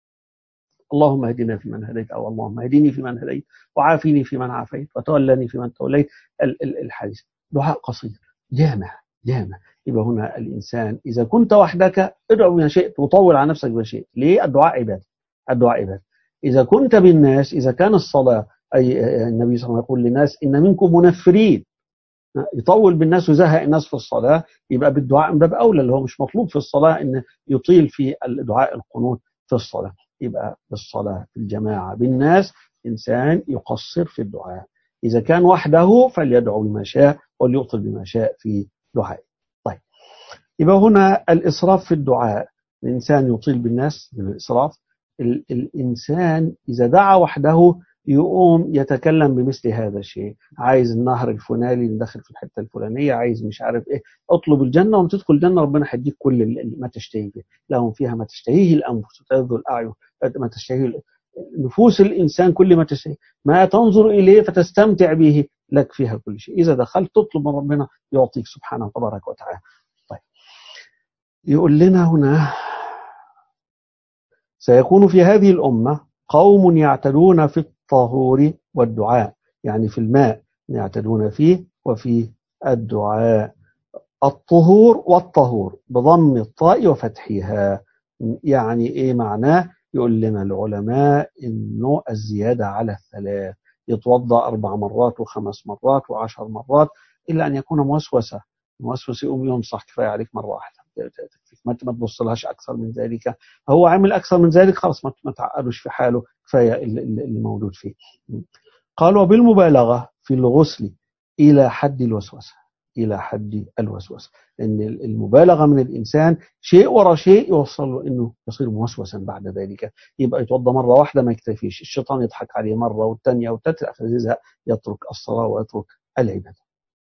اللهم اهدنا فيمن هديت، أو اللهم اهدني فيمن هديت، وعافني فيمن عافيت، وتولني فيمن توليت. الحديث دعاء قصير جامع جامع. يبقى هنا الإنسان إذا كنت وحدك ادعو بما شئت وطول على نفسك بما شئت. ليه؟ الدعاء عبادة. الدعاء عبادة. إذا كنت بالناس، إذا كان الصلاة، أي النبي صلى الله عليه وسلم يقول للناس: إن منكم منفرين، يطول بالناس ويزهق الناس في الصلاة، يبقى بالدعاء من باب أولى، اللي هو مش مطلوب في الصلاة إن يطيل في الدعاء القنوت في الصلاة. يبقى بالصلاة في الجماعة بالناس إنسان يقصر في الدعاء. إذا كان وحده فليدعو بما شاء وليطل بما شاء في دعائه. طيب، يبقى هنا الإسراف في الدعاء، الإنسان يطيل بالناس من الإسراف. الإنسان إذا دعا وحده يقوم يتكلم بمثل هذا الشيء: عايز النهر الفلاني ندخل في الحتة الفلانية، عايز مش عارف إيه، اطلب الجنة وما تدخل الجنة ربنا هيديك كل ما تشتهي فيه، لهم فيها ما تشتهيه الأنفس وتلذ الأعين، ما تشتهيه نفوس الإنسان، كل ما تشتهي، ما تنظر إليه فتستمتع به، لك فيها كل شيء. إذا دخلت تطلب من ربنا يعطيك سبحانه تبارك وتعالى. طيب، يقول لنا هنا: سيكون في هذه الأمة قوم يعتدون في الطهور والدعاء، يعني في الماء يعتدون فيه وفي الدعاء. الطهور والطهور بضم الطاء وفتحها، يعني إيه معناه؟ يقول لنا العلماء إنه الزيادة على الثلاث، يتوضأ 4 مرات و5 مرات و10 مرات، إلا أن يكون موسوسة. موسوس يقوم ينصح: كفاية عليك مرة واحدة، ما تبصلهاش أكثر من ذلك. هو عامل أكثر من ذلك خلاص ما تعقدوش في حاله، كفاية اللي موجود فيه. قال: وبالمبالغة في الغسل إلى حد الوسوسة. إلى حد الوسوسة، لأن المبالغة من الإنسان شيء ورا شيء يوصل له إنه يصير موسوسا بعد ذلك. يبقى يتوضى مرة واحدة ما يكتفيش، الشيطان يضحك عليه مرة والثانية والثالثة، يزهق يترك الصلاة ويترك العبادة.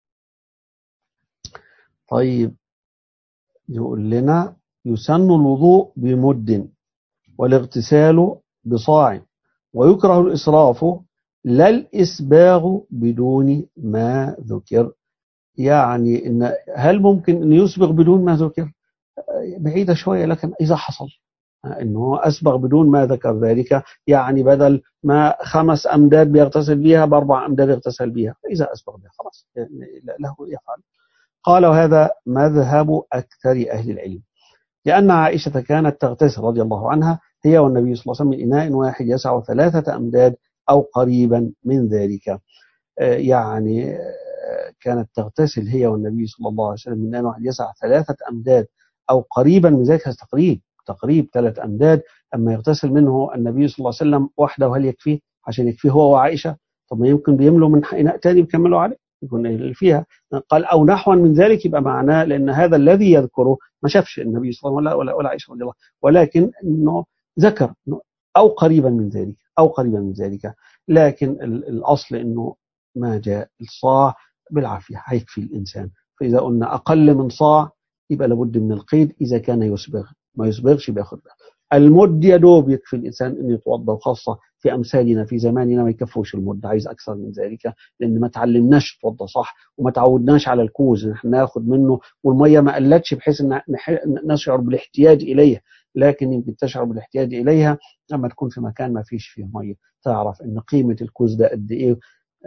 طيب، يقول لنا: يسن الوضوء بمد والاغتسال بصاع، ويكره الإسراف لا الإسباغ بدون ما ذكر. يعني إن هل ممكن أن يسبغ بدون ما ذكر؟ بعيدة شوية، لكن إذا حصل أنه أسبغ بدون ما ذكر ذلك، يعني بدل ما 5 أمداد بيغتسل بها ب4 أمداد يغتسل بها، إذا أسبغ بها خلاص له يفعل. قال: وهذا مذهب أكثر أهل العلم، لأن عائشة كانت تغتسل رضي الله عنها هي والنبي صلى الله عليه وسلم من إناء واحد يسع 3 أمداد أو قريبا من ذلك. يعني كانت تغتسل هي والنبي صلى الله عليه وسلم من إناء واحد يسع 3 أمداد أو قريبا من ذلك، تقريب 3 أمداد. أما يغتسل منه النبي صلى الله عليه وسلم وحده هل يكفيه عشان يكفيه هو وعائشة؟ طب ما يمكن بيملوا من إناء تاني بيكملوا عليه، يكون فيها. قال: أو نحوا من ذلك، يبقى معناه لأن هذا الذي يذكره ما شافش النبي صلى الله عليه وسلم ولا عائشة رضي الله، ولكن إنه ذكر أو قريبا من ذلك، أو قريبا من ذلك. لكن الأصل إنه ما جاء الصاع بالعافية هيكفي الإنسان. فإذا قلنا أقل من صاع يبقى لابد من القيد إذا كان يسبغ، ما يسبغش بياخد المد يا دوب يكفي الإنسان أن يتوضأ، وخاصة في أمثالنا في زماننا ما يكفوش المد، عايز أكثر من ذلك، لأن ما تعلمناش نتوضأ صح، وما تعودناش على الكوز نحن ناخد منه، والمية ما قلتش بحيث أن نشعر بالاحتياج إليها، لكن يمكن تشعر بالاحتياج إليها لما تكون في مكان ما فيش فيه مية، تعرف أن قيمة الكوز ده قد إيه.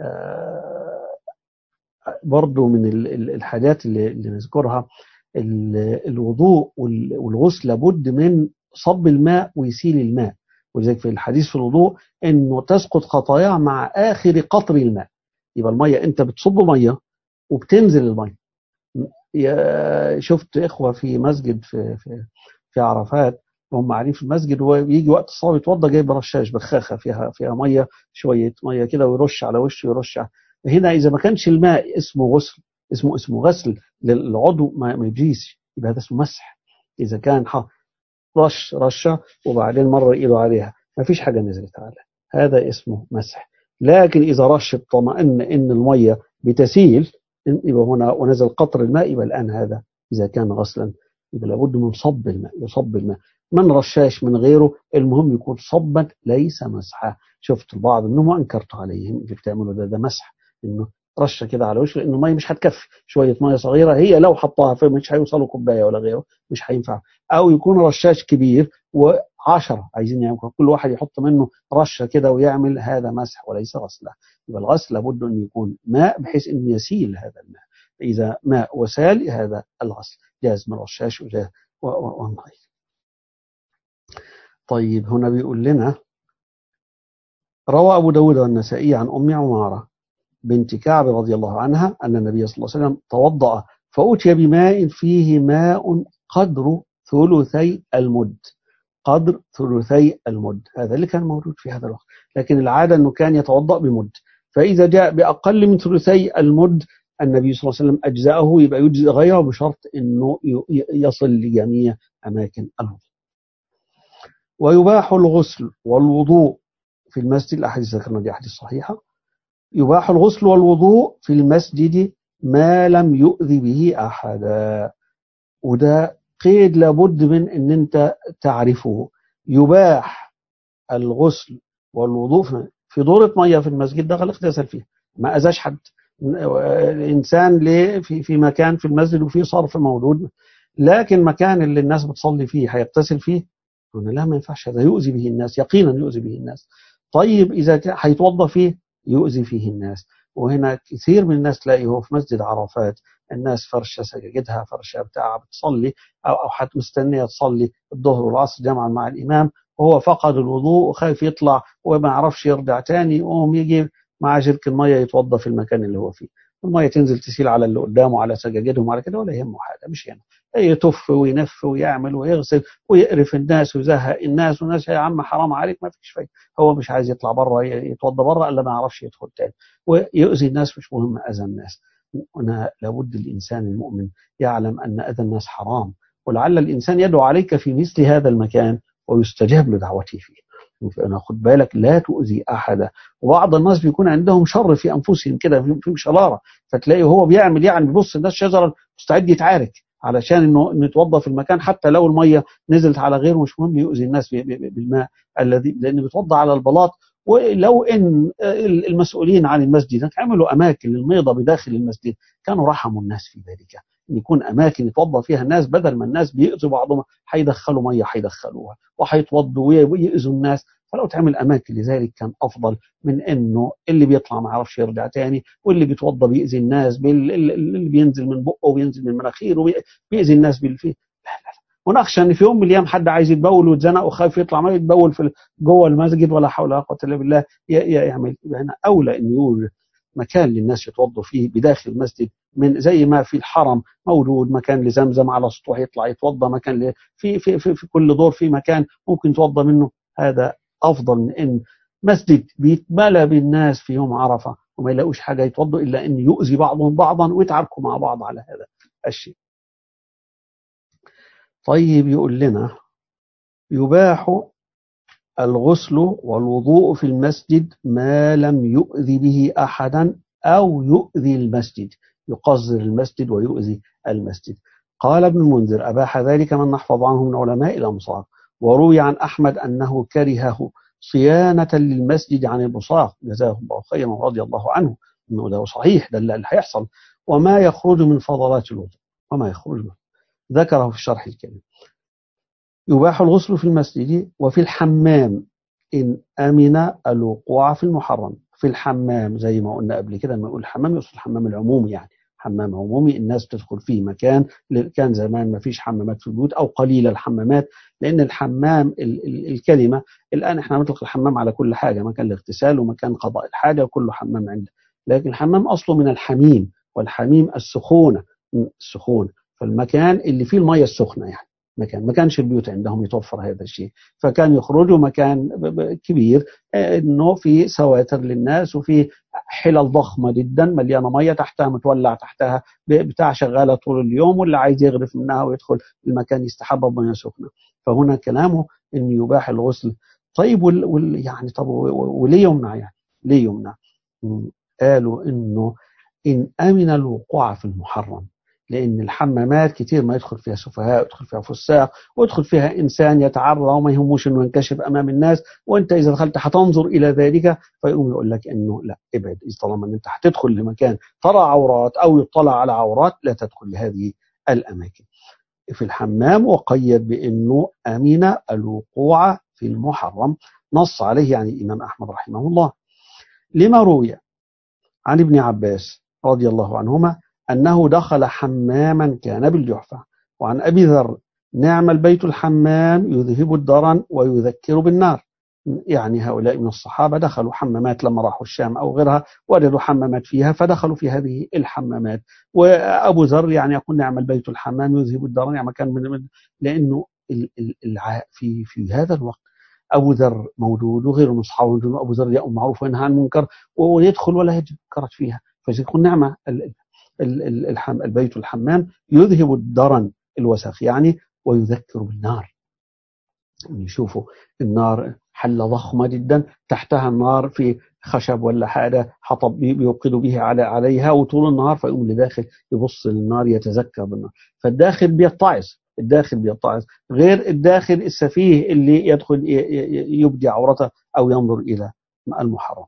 برضو من الحاجات اللي نذكرها، الوضوء والغسل لابد من صب الماء ويسيل الماء، ولذلك في الحديث في الوضوء انه تسقط خطاياه مع اخر قطر الماء. يبقى الميه انت بتصب ميه وبتنزل الميه. شفت اخوه في مسجد في عرفات، هم قاعدين في المسجد ويجي وقت الصلاه يتوضا جايب رشاش بخاخه فيها ميه، شويه ميه كده، ويرش على وشه ويرش هنا اذا ما كانش الماء اسمه غسل، اسمه غسل للعضو ما يجيش، يبقى هذا اسمه مسح. اذا كان رشه وبعدين مر ايده عليها ما فيش حاجه نزلت عليها، هذا اسمه مسح. لكن اذا رش بطمأن ان الميه بتسيل، يبقى هنا ونزل قطر الماء، يبقى الان هذا اذا كان غسلا يبقى لابد من صب الماء، يصب الماء من رشاش من غيره، المهم يكون صبا ليس مسحا. شفت البعض منهم وانكرت عليهم اللي بتعملوا ده مسح، انه رشه كده على وشه، لانه الميه مش هتكفي، شويه ميه صغيره هي لو حطها في مش هيوصلوا كوبايه ولا غيره، مش هينفع. او يكون رشاش كبير و10 عايزين يعني كل واحد يحط منه رشه كده ويعمل، هذا مسح وليس غسله. يبقى الغسل لابد ان يكون ماء بحيث انه يسيل هذا الماء، اذا ماء وسال هذا الغسل جاز من رشاش وجاز وماء. طيب هنا بيقول لنا: روى أبو داود والنسائي عن أم عمارة بنت كعب رضي الله عنها أن النبي صلى الله عليه وسلم توضأ فأتي بماء فيه ماء قدر ثلثي المد، قدر ثلثي المد، هذا اللي كان موجود في هذا الوقت، لكن العادة أنه كان يتوضأ بمد، فإذا جاء بأقل من ثلثي المد النبي صلى الله عليه وسلم أجزأه، يبقى يجزئ غيره بشرط أنه يصل لجميع أماكن الوضوء. ويباح الغسل والوضوء في المسجد، الأحاديث ذكرنا دي أحاديث صحيحة، يباح الغسل والوضوء في المسجد ما لم يؤذي به أحدا، وده قيد لابد من أن أنت تعرفه. يباح الغسل والوضوء في دورة مية في المسجد دخل اغتسل فيها ما أذاش حد، الإنسان ليه في مكان في المسجد وفيه صرف موجود، لكن مكان اللي الناس بتصلي فيه هيغتسل فيه، قلنا لا ما ينفعش، هذا يؤذي به الناس، يقينا يؤذي به الناس. طيب إذا هيتوضى فيه يؤذي فيه الناس، وهنا كثير من الناس تلاقيه هو في مسجد عرفات الناس فرشة سجدها فرشة بتاعها بتصلي، أو حتى مستنية تصلي الظهر والعصر جمعا مع الإمام، وهو فقد الوضوء وخايف يطلع وما يعرفش يرجع تاني، يقوم يجي مع جرك المية يتوضى في المكان اللي هو فيه، المية تنزل تسيل على اللي قدامه على سجاجدهم على كده ولا يهمه حاجة، مش هنا يتف وينف ويعمل ويغسل ويقرف الناس ويزهق الناس، والناس يا عم حرام عليك ما فيش فايدة، هو مش عايز يطلع بره يتوضى بره الا ما يعرفش يدخل تاني ويؤذي الناس، مش مهم اذى الناس. هنا لابد الانسان المؤمن يعلم ان اذى الناس حرام، ولعل الانسان يدعو عليك في مثل هذا المكان ويستجاب لدعوته فيه، أنا خد بالك لا تؤذي أحدا. وبعض الناس بيكون عندهم شر في أنفسهم كده، في شرارة، فتلاقيه هو بيعمل يعني بيبص الناس شجرة مستعد يتعارك علشان إنه يتوضى في المكان، حتى لو المية نزلت على غيره مش مهم يؤذي الناس بالماء الذي، لأنه بيتوضى على البلاط. ولو إن المسؤولين عن المسجد عملوا أماكن للميضة بداخل المسجد كانوا رحموا الناس في ذلك، ان يكون اماكن يتوضا فيها الناس، بدل ما الناس بيؤذوا بعضهم هيدخلوا ميه هيدخلوها وهيتوضوا ويؤذوا الناس، فلو تعمل اماكن لذلك كان افضل من انه اللي بيطلع ما يعرفش يرجع تاني، واللي بيتوضا بيؤذي الناس اللي بينزل من بقه وبينزل من مناخيره بيؤذي الناس بالفيه. لا لا لا، ونخشى ان في يوم من الايام حد عايز يتبول ويتزنق وخايف يطلع ما يتبول في جوه المسجد، ولا حول ولا قوه الا بالله يعمل. هنا اولى ان يوجد مكان للناس يتوضوا فيه بداخل المسجد، من زي ما في الحرم موجود مكان لزمزم على سطوح يطلع يتوضا، مكان في كل دور في مكان ممكن يتوضا منه، هذا افضل من ان مسجد بيتملى بالناس في يوم عرفه وما يلاقوش حاجه يتوضوا الا ان يؤذي بعضهم بعضا ويتعاركوا مع بعض على هذا الشيء. طيب يقول لنا: يباح الغسل والوضوء في المسجد ما لم يؤذي به أحدا أو يؤذي المسجد، يقذر المسجد ويؤذي المسجد. قال ابن المنذر: أباح ذلك من نحفظ عنه من علماء الأمصار، وروي عن أحمد أنه كرهه صيانة للمسجد عن البصاق جزاه الله خيرا رضي الله عنه، إنه ده صحيح، ده اللي هيحصل. وما يخرج من فضلات الوضوء، وما يخرج منه ذكره في الشرح الكريم. يباح الغسل في المسجد وفي الحمام إن أمن الوقوع في المحرم. في الحمام زي ما قلنا قبل كده، لما نقول الحمام يقصد الحمام العمومي، يعني حمام عمومي الناس تدخل فيه مكان. كان زمان ما فيش حمامات في البيوت أو قليلة الحمامات، لأن الحمام الكلمة الآن احنا نطلق الحمام على كل حاجة، مكان الاغتسال ومكان قضاء الحاجة وكله حمام عنده. لكن الحمام أصله من الحميم، والحميم السخونة، السخون، فالمكان اللي فيه المية السخنة يعني. ما كانش البيوت عندهم يتوفر هذا الشيء، فكان يخرجوا مكان كبير انه في سواتر للناس وفي حلل ضخمه جدا مليانه ميه تحتها، متولع تحتها بتاع شغاله طول اليوم، واللي عايز يغرف منها ويدخل المكان يستحب بميه سخنه. فهنا كلامه ان يباح الغسل. طيب يعني طب وليه يمنع يعني؟ ليه يمنع؟ قالوا انه ان امن الوقوع في المحرم، لأن الحمامات كتير ما يدخل فيها سفهاء، يدخل فيها فساق، ويدخل فيها إنسان يتعرى وما يهموش إنه ينكشف أمام الناس، وأنت إذا دخلت هتنظر إلى ذلك، فيقوم يقول لك إنه لا، ابعد، طالما إن أنت هتدخل لمكان ترى عورات أو يطلع على عورات، لا تدخل لهذه الأماكن. في الحمام وقيد بأنه أمن الوقوع في المحرم، نص عليه يعني الإمام أحمد رحمه الله، لما روي عن ابن عباس رضي الله عنهما أنه دخل حماما كان بالجحفة. وعن أبي ذر: نعم البيت الحمام يذهب الدرن ويذكر بالنار. يعني هؤلاء من الصحابة دخلوا حمامات لما راحوا الشام أو غيرها، وجدوا حمامات فيها فدخلوا في هذه الحمامات. وأبو ذر يعني يقول: نعم البيت الحمام يذهب الدرن، يعني مكان لأنه في هذا الوقت أبو ذر موجود وغيره من أصحابه، أبو ذر يأمر معروف وينهى عن المنكر ويدخل ولا يجد منكرات فيها، فيكون نعمة. البيت الحمام يذهب الدرن الوسخ يعني، ويذكر بالنار. يشوفوا النار حلة ضخمة جدا تحتها النار في خشب ولا حاجة حطب بيوقدوا به عليها، وطول النهار فيقوم اللي داخل يبص للنار يتذكر بالنار، فالداخل بيتعظ. الداخل بيتعظ غير الداخل السفيه اللي يدخل يبدي عورته أو ينظر إلى المحرم.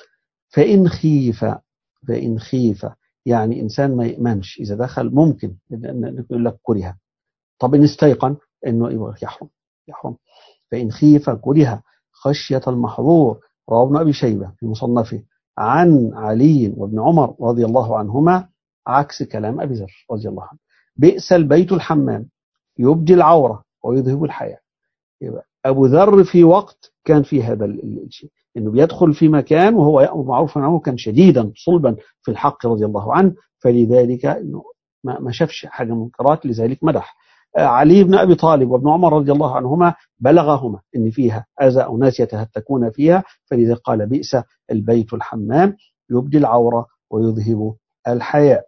فإن خيف يعني إنسان ما يأمنش إذا دخل، ممكن يقول لك كره. طب إن استيقن إنه يحرم. فإن خيف كره خشية المحظور. رواه ابن أبي شيبة في مصنفه عن علي وابن عمر رضي الله عنهما عكس كلام أبي ذر رضي الله عنه: بئس البيت الحمام يبدي العورة ويذهب الحياة. يبقى أبو ذر في وقت كان في هذا الشيء، إنه بيدخل في مكان وهو يأمر معروف عنه، كان شديدا صلبا في الحق رضي الله عنه، فلذلك إنه ما شافش حاجة منكرات، لذلك مدح. علي بن أبي طالب وابن عمر رضي الله عنهما بلغهما إن فيها أذى أناس يتهتكون فيها، فلذلك قال: بئس البيت الحمام يبدي العورة ويذهب الحياء.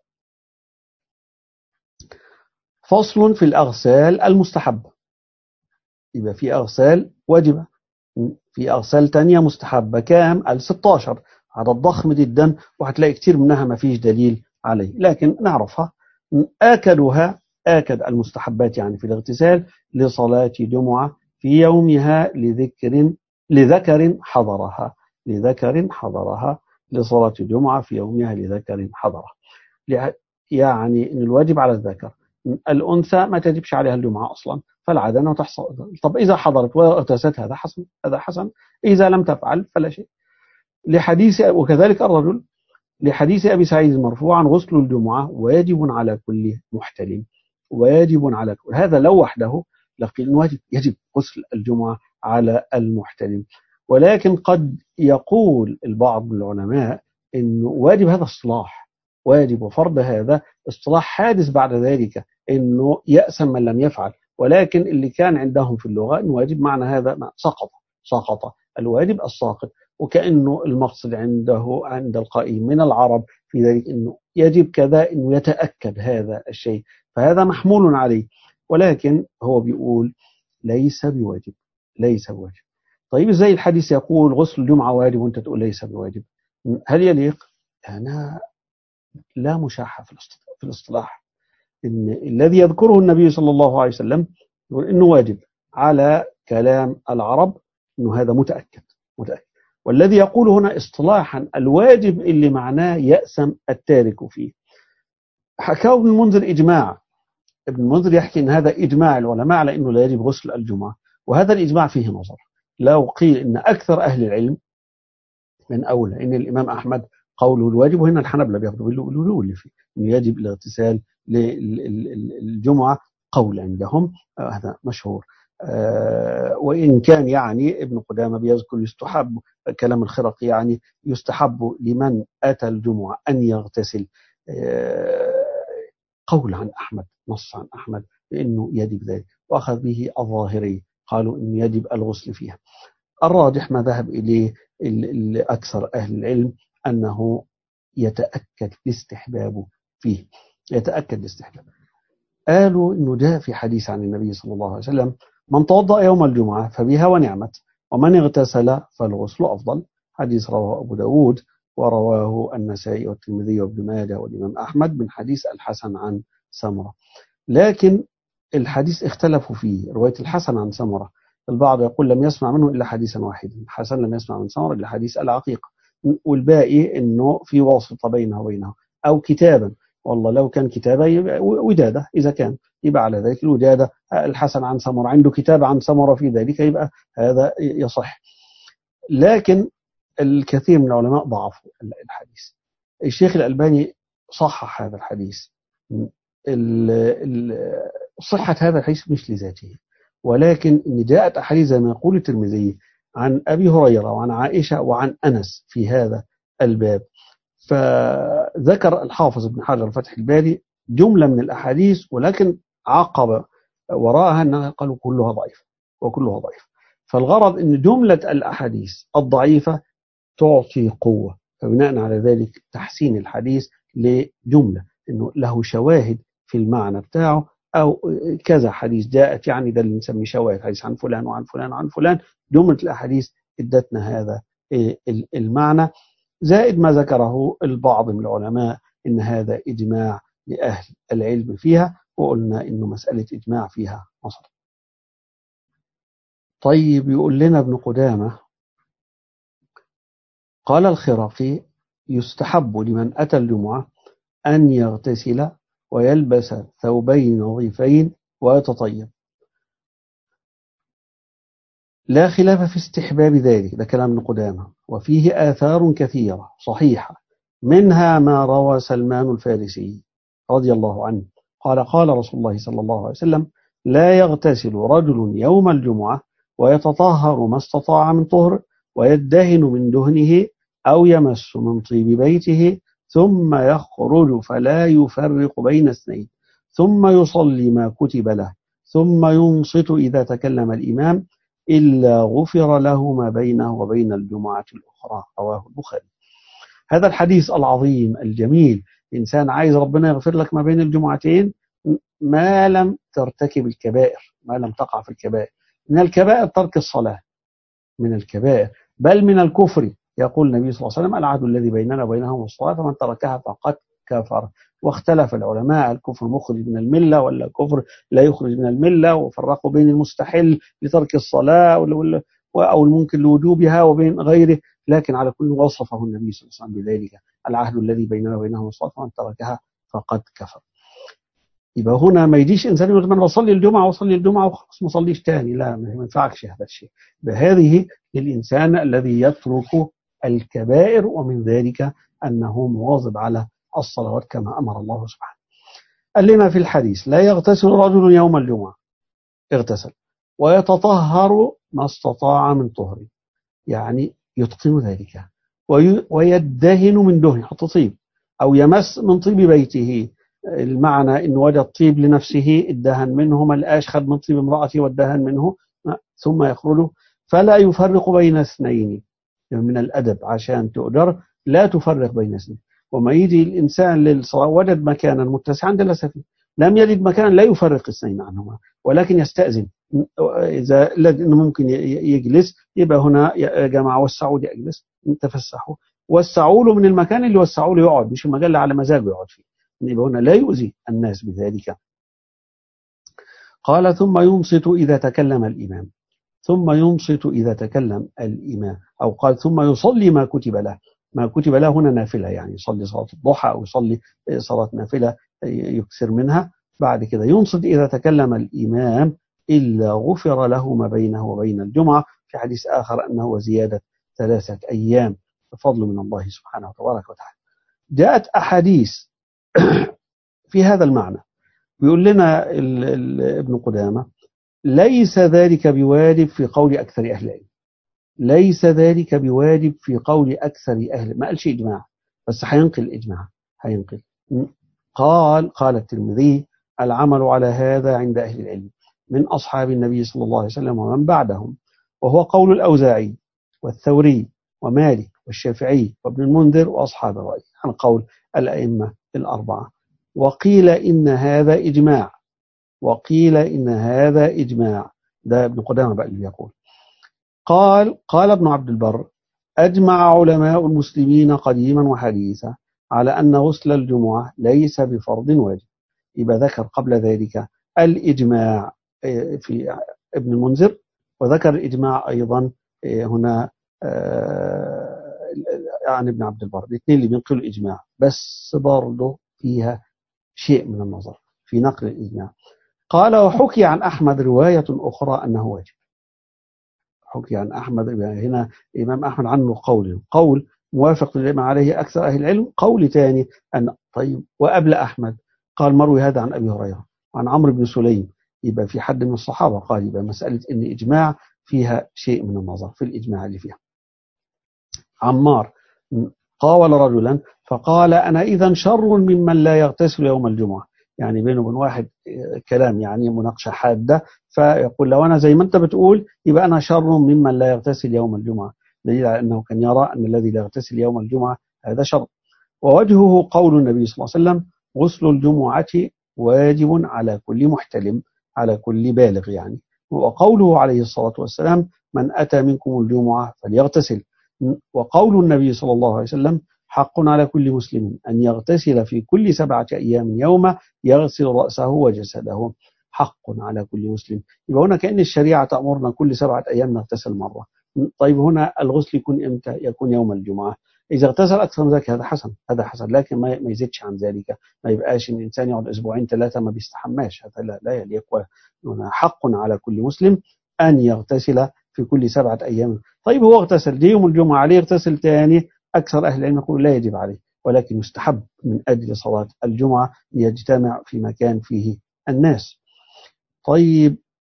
فصل في الأغسال المستحبة. يبقى في أغسال واجبة، في أغسال تانية مستحبة. كام؟ 16، عدد ضخم جدا، وهتلاقي كتير منها ما فيش دليل عليه، لكن نعرفها. آكد المستحبات يعني في الاغتسال: لصلاة جمعة في يومها لذكر حضرها، لصلاة جمعة في يومها لذكر حضرها. يعني إن الواجب على الذكر، الأنثى ما تجبش عليها الجمعة أصلا، فالعادة أنها تحصل. طب إذا حضرت واغتسلت هذا حسن، إذا لم تفعل فلا شيء. وكذلك الرجل، لحديث أبي سعيد مرفوعا: غسل الجمعة واجب على كل محتلم. واجب على كل، هذا لو وحده لقيل واجب، يجب غسل الجمعة على المحتلم. ولكن قد يقول البعض من العلماء إنه واجب هذا اصطلاح، واجب وفرض هذا اصطلاح حادث بعد ذلك، إنه يأسم من لم يفعل. ولكن اللي كان عندهم في اللغة إنه واجب معنى هذا ما سقط الواجب الساقط، وكأنه المقصد عند القائل من العرب في ذلك أنه يجب كذا، أنه يتأكد هذا الشيء، فهذا محمول عليه. ولكن هو بيقول ليس بواجب. طيب إزاي الحديث يقول غسل الجمعة واجب وأنت تقول ليس بواجب؟ هل يليق؟ أنا لا مشاحة في الاصطلاح. إن الذي يذكره النبي صلى الله عليه وسلم يقول إنه واجب على كلام العرب أنه هذا متأكد. والذي يقول هنا اصطلاحا الواجب اللي معناه يأسم التارك فيه. حكاه ابن المنذر إجماع، ابن المنذر يحكي أن هذا إجماع العلماء على أنه لا يجب غسل الجمعة، وهذا الإجماع فيه نظر. لو قيل أن أكثر أهل العلم من أولى أن الإمام أحمد قوله الواجب، وهنا الحنبلة بياخذوا بالأولو اللي فيه أنه يجب الاغتسال للجمعة قول عندهم، هذا مشهور. وإن كان يعني ابن قدامة بيذكر يستحب كلام الخرقي، يعني يستحب لمن أتى الجمعة أن يغتسل، قول عن أحمد، نص عن أحمد بأنه يجب ذلك، وأخذ به الظاهري قالوا أنه يجب الغسل فيها. الراجح ما ذهب إليه أكثر أهل العلم أنه يتأكد الاستحباب فيه، يتأكد الاستحباب. قالوا أنه جاء في حديث عن النبي صلى الله عليه وسلم: من توضأ يوم الجمعة فبها ونعمت، ومن اغتسل فالغسل أفضل. حديث رواه أبو داود ورواه النسائي والترمذي وابن ماجه والإمام أحمد من حديث الحسن عن سمرة. لكن الحديث اختلفوا فيه، رواية الحسن عن سمرة البعض يقول لم يسمع منه إلا حديثا واحدا، الحسن لم يسمع من سمرة إلا حديث العقيقة، والباقي أنه في واسطة بينه وبينه أو كتابا. والله لو كان كتابة يبقى ودادة، إذا كان يبقى على ذلك الودادة. الحسن عن سمرة عنده كتاب عن سمرة في ذلك، يبقى هذا يصح. لكن الكثير من العلماء ضعفوا الحديث. الشيخ الألباني صحح هذا الحديث. صحة هذا الحديث مش لذاته، ولكن إن جاءت أحاديث زي ما يقول الترمذي عن أبي هريرة وعن عائشة وعن أنس في هذا الباب. فذكر الحافظ ابن حجر فتح الباري جملة من الأحاديث، ولكن عقب وراءها أنها قالوا كلها ضعيفة وكلها ضعيفة. فالغرض أن جملة الأحاديث الضعيفة تعطي قوة، فبناء على ذلك تحسين الحديث لجملة أنه له شواهد في المعنى بتاعه، أو كذا حديث جاءت، يعني ده اللي نسميه شواهد، حديث عن فلان وعن فلان وعن فلان. جملة الأحاديث ادتنا هذا المعنى، زائد ما ذكره البعض من العلماء إن هذا إجماع لأهل العلم فيها، وقلنا إنه مسألة إجماع فيها نصر. طيب يقول لنا ابن قدامة: قال الخرقي: يستحب لمن أتى الجمعة أن يغتسل ويلبس ثوبين نظيفين ويتطيب، لا خلاف في استحباب ذلك. ده كلام ابن قدامة، وفيه آثار كثيرة صحيحة، منها ما روى سلمان الفارسي رضي الله عنه قال: قال رسول الله صلى الله عليه وسلم: لا يغتسل رجل يوم الجمعة ويتطهر ما استطاع من طهر، ويدهن من دهنه أو يمس من طيب بيته، ثم يخرج فلا يفرق بين اثنين، ثم يصلي ما كتب له، ثم ينصت إذا تكلم الإمام، إلا غفر له ما بينه وبين الجمعة الأخرى. رواه البخاري. هذا الحديث العظيم الجميل، إنسان عايز ربنا يغفر لك ما بين الجمعتين ما لم ترتكب الكبائر، ما لم تقع في الكبائر. من الكبائر ترك الصلاة، من الكبائر، بل من الكفر. يقول النبي صلى الله عليه وسلم: العهد الذي بيننا وبينهم الصلاة، فمن تركها فقد كفر. واختلف العلماء: الكفر مخرج من الملة ولا الكفر لا يخرج من الملة؟ وفرقوا بين المستحل لترك الصلاة أو الممكن لوجوبها وبين غيره. لكن على كل وصفه النبي صلى الله عليه وسلم بذلك: العهد الذي بيننا وبينهم الصلاة، فمن تركها فقد كفر. يبقى هنا ما يجيش إنسان يقول: أنا بصلي الجمعة وصلي الجمعة وخلاص ما صليش تاني. لا، ما ينفعش هذا الشيء. بهذه للإنسان الذي يترك الكبائر، ومن ذلك أنه مواظب على الصلوات كما أمر الله سبحانه. قال لنا في الحديث: لا يغتسل رجل يوم الجمعة، اغتسل، ويتطهر ما استطاع من طهر، يعني يتقن ذلك، ويدهن من دهن، يحط طيب، أو يمس من طيب بيته. المعنى إنه وجد طيب لنفسه ادهن منه، ما لقاش خد من طيب امرأته وادهن منه، ثم يخرج فلا يفرق بين اثنين. من الأدب عشان تقدر لا تفرق بين اثنين. وما يجي الإنسان للصلاة وجد مكانا متسعا جلس فيه، لم يجد مكانا لا يفرق اثنين عنهما، ولكن يستأذن إذا إنه ممكن يجلس، يبقى هنا يا جماعة وسعوا لي أجلس، تفسحوا، وسعوا له من المكان اللي وسعوا له يقعد، مش المكان اللي على مزاجه يقعد فيه، يبقى هنا لا يؤذي الناس بذلك. قال: ثم ينصت إذا تكلم الإمام. ثم ينصت إذا تكلم الإمام، أو قال ثم يصلي ما كتب له. ما كتب له هنا نافلة، يعني يصلي صلاة الضحى أو يصلي صلاة نافلة يكثر منها. بعد كده ينصت إذا تكلم الإمام إلا غفر له ما بينه وبين الجمعة. في حديث آخر أنه وزيادة 3 أيام، فضل من الله سبحانه وتبارك وتعالى. جاءت أحاديث في هذا المعنى. بيقول لنا ابن قدامة ليس ذلك بواجب في قول أكثر أهل العلم. ليس ذلك بواجب في قول أكثر أهل، ما قالش إجماع، بس هينقل إجماع، هينقل. قال الترمذي العمل على هذا عند أهل العلم من أصحاب النبي صلى الله عليه وسلم ومن بعدهم، وهو قول الأوزاعي والثوري ومالك والشافعي وابن المنذر وأصحاب الرأي، عن قول الأئمة الأربعة. وقيل إن هذا إجماع، وقيل إن هذا إجماع. ده ابن قدامة بقى اللي يقول. قال ابن عبد البر أجمع علماء المسلمين قديما وحديثا على أن غسل الجمعة ليس بفرض واجب. يبقى ذكر قبل ذلك الإجماع في ابن المنذر، وذكر الإجماع أيضا هنا عن ابن عبد البر. الاثنين اللي بينقلوا الإجماع، بس برضه فيها شيء من النظر في نقل الإجماع. قال وحكي عن أحمد رواية أخرى أنه واجب. حكي عن أحمد، هنا إمام أحمد عنه قول موافق لما عليه أكثر أهل العلم، قول ثاني أن طيب وقبل أحمد قال مروي هذا عن أبي هريرة عن عمرو بن سليم، يبقى في حد من الصحابة قال، يبقى مسألة إن إجماع فيها شيء من النظر في الإجماع اللي فيها. عمار قاول رجلا فقال أنا إذا شر ممن لا يغتسل يوم الجمعة، يعني بينه وبين واحد كلام، يعني مناقشة حادة، فيقول لو أنا زي ما أنت بتقول يبقى أنا شر ممن لا يغتسل يوم الجمعة، دليل على أنه كان يرى أن الذي لا يغتسل يوم الجمعة هذا شر. ووجهه قول النبي صلى الله عليه وسلم غسل الجمعة واجب على كل محتلم، على كل بالغ يعني. وقوله عليه الصلاة والسلام من أتى منكم الجمعة فليغتسل. وقول النبي صلى الله عليه وسلم حق على كل مسلم أن يغتسل في كل 7 أيام يوما يغسل رأسه وجسده. حق على كل مسلم. يبقى هنا كأن الشريعة تأمرنا كل 7 أيام نغتسل مرة. طيب هنا الغسل يكون إمتى؟ يكون يوم الجمعة. إذا اغتسل أكثر من ذلك هذا حسن، هذا حسن، لكن ما يزيدش عن ذلك. ما يبقاش إن الإنسان يقعد 2 3 ما بيستحماش، هذا لا يليق. هنا حق على كل مسلم أن يغتسل في كل 7 أيام. طيب هو اغتسل دي يوم الجمعة، عليه يغتسل تاني؟ أكثر أهل العلم يقول لا يجب عليه، ولكن يستحب من أجل صلاة الجمعة يجتمع في مكان فيه الناس. طيب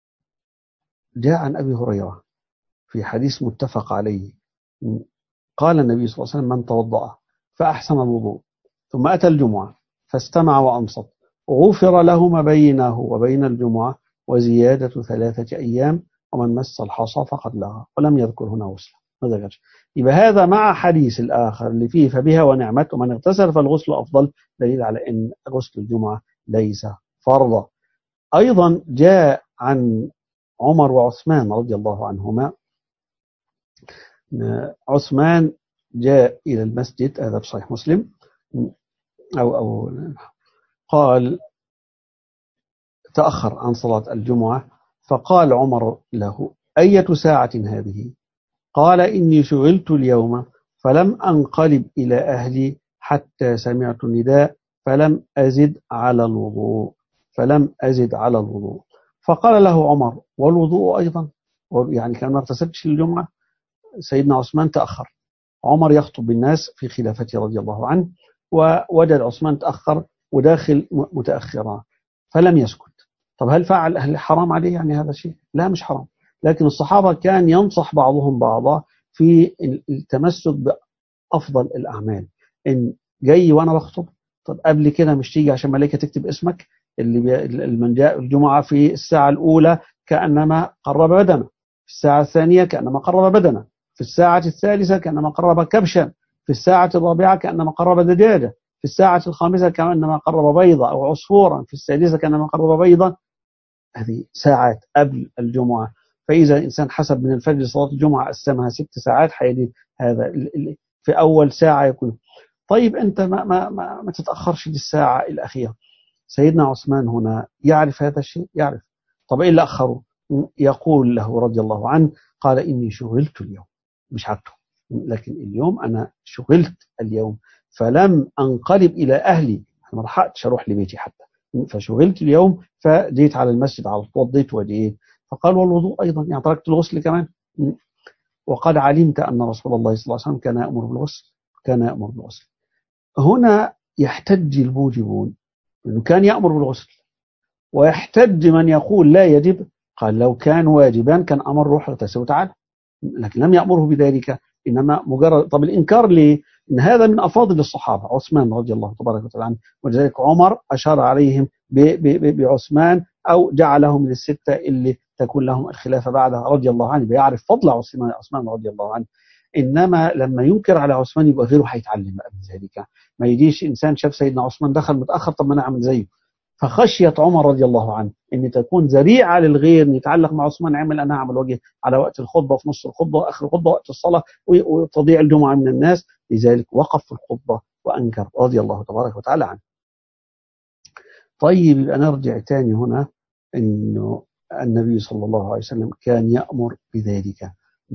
جاء عن أبي هريرة في حديث متفق عليه قال النبي صلى الله عليه وسلم من توضأ فأحسن الوضوء ثم أتى الجمعة فاستمع وأنصت غفر له ما بينه وبين الجمعة وزيادة 3 أيام، ومن مس الحصى فقد لغى. ولم يذكر هنا غسلا، ما ذكرش. يبقى هذا مع حديث الآخر اللي فيه فبها ونعمت ومن اغتسل فالغسل أفضل، دليل على أن غسل الجمعة ليس فرضا. أيضا جاء عن عمر وعثمان رضي الله عنهما. عثمان جاء إلى المسجد، هذا بصحيح مسلم، أو قال تأخر عن صلاة الجمعة، فقال عمر له أية ساعة هذه؟ قال إني شغلت اليوم فلم أنقلب إلى أهلي حتى سمعت النداء فلم أزد على الوضوء، فلم أزد على الوضوء. فقال له عمر والوضوء أيضا، يعني كان ما اغتسلتش الجمعة. سيدنا عثمان تأخر، عمر يخطب بالناس في خلافته رضي الله عنه، ووجد عثمان تأخر وداخل متأخرا فلم يسكت. طب هل فعل أهل حرام عليه يعني هذا شيء؟ لا مش حرام، لكن الصحابة كان ينصح بعضهم بعضا في التمسك بأفضل الأعمال. إن جاي وأنا بخطب، طب قبل كده مش تيجي عشان ملائكة تكتب اسمك؟ من جاء الجمعة في الساعة الأولى كأنما قرب بدنه، في الساعة الثانية كأنما قرب بدنه، في الساعة الثالثة كأنما قرب كبشا، في الساعة الرابعة كأنما قرب دجاجة، في الساعة الخامسة كأنما قرب بيضة أو عصفورا، في السادسة كأنما قرب بيضا. هذه ساعات قبل الجمعة. فإذا الإنسان حسب من الفجر صلاة الجمعة قسمها 6 ساعات، حيدي هذا في أول ساعة يكون. طيب أنت ما تتأخرش للساعة الأخيرة. سيدنا عثمان هنا يعرف هذا الشيء، يعرف. طب إيه اللي أخره؟ يقول له رضي الله عنه قال إني شغلت اليوم، مش عدته، لكن اليوم أنا شغلت اليوم فلم أنقلب إلى أهلي، ما لحقتش أروح لبيتي حتى، فشغلت اليوم فجيت على المسجد على توضيت وجيت. فقال والوضوء أيضا، يعني تركت الغسل كمان. وقد علمت أن رسول الله صلى الله عليه وسلم كان يأمر بالغسل، كان يأمر بالغسل. هنا يحتج الموجبون أنه كان يأمر بالغسل، ويحتج من يقول لا يجب، قال لو كان واجبا كان أمر روح اغتسل وتعالى، لكن لم يأمره بذلك، إنما مجرد. طب الإنكار ليه؟ إن هذا من أفاضل الصحابة، عثمان رضي الله تبارك وتعالى عنه، ولذلك عمر أشار عليهم بعثمان، أو جعلهم من الستة اللي تكون لهم الخلافة بعدها رضي الله عنه، بيعرف فضل عثمان رضي الله عنه. إنما لما ينكر على عثمان يبقى غيره هيتعلم بقى من ذلك. ما يجيش إنسان شاف سيدنا عثمان دخل متأخر، طب ما أنا أعمل زيه. فخشية عمر رضي الله عنه ان تكون ذريعه للغير، ان يتعلق مع عثمان، عمل انا اعمل وجه على وقت الخطبه، في نص الخطبه واخر الخطبه وقت الصلاه، وتضيع الجمعه من الناس. لذلك وقف في الخطبه وانكر رضي الله تبارك وتعالى عنه. طيب يبقى نرجع تاني هنا، انه النبي صلى الله عليه وسلم كان يأمر بذلك.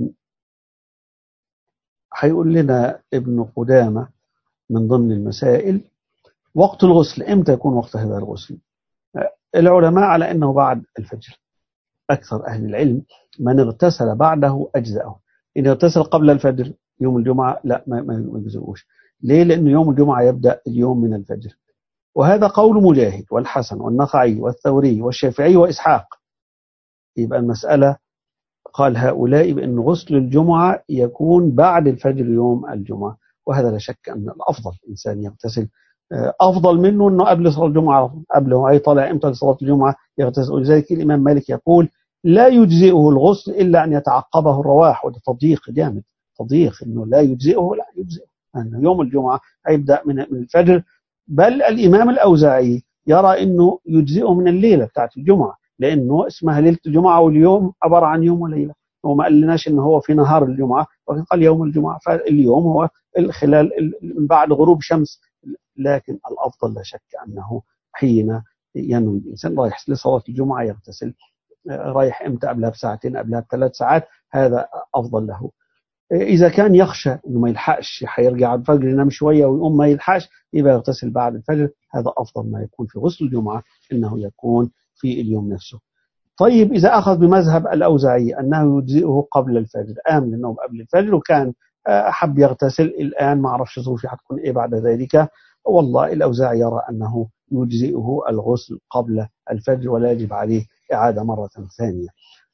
هيقول لنا ابن قدامة من ضمن المسائل وقت الغسل، امتى يكون وقت هذا الغسل؟ العلماء على انه بعد الفجر. أكثر أهل العلم من اغتسل بعده أجزأه. إن اغتسل قبل الفجر يوم الجمعة لا، ما يجزئوش. ليه؟ لأن يوم الجمعة يبدأ اليوم من الفجر، وهذا قول مجاهد والحسن والنخعي والثوري والشافعي وإسحاق. يبقى المسألة قال هؤلاء بأن غسل الجمعة يكون بعد الفجر يوم الجمعة، وهذا لا شك أن الأفضل إنسان يغتسل، أفضل منه أنه قبل صلاة الجمعة، قبل أي طالع إمتى لصلاة الجمعة يغتسل. ولذلك الإمام مالك يقول لا يجزئه الغسل إلا أن يتعقبه الرواح، وده تضييق جامد، تضييق إنه لا يجزئه، لا يجزئه أنه يوم الجمعة هيبدأ من الفجر. بل الإمام الأوزاعي يرى أنه يجزئه من الليلة بتاعت الجمعة، لأنه اسمها ليلة الجمعة، واليوم عبارة عن يوم وليلة. هو ما قالناش إنه هو في نهار الجمعة، ولكن قال يوم الجمعة، فاليوم هو خلال من بعد غروب شمس. لكن الأفضل لا شك أنه حين ينوي الإنسان رايح لصلاة الجمعة يغتسل، رايح إمتى؟ قبلها بساعتين، قبلها ب3 ساعات، هذا أفضل له. إذا كان يخشى إنه ما يلحقش، هيرجع على الفجر ينام شوية ويقوم ما يلحقش، يبقى يغتسل بعد الفجر. هذا أفضل ما يكون في غسل الجمعة، إنه يكون في اليوم نفسه. طيب إذا أخذ بمذهب الأوزاعي أنه يجزئه قبل الفجر، آمن النوم قبل الفجر، وكان حب يغتسل الآن، ما أعرفش ظروفي هتكون إيه بعد ذلك، والله الأوزاعي يرى أنه يجزئه الغسل قبل الفجر ولا يجب عليه إعادة مرة ثانية.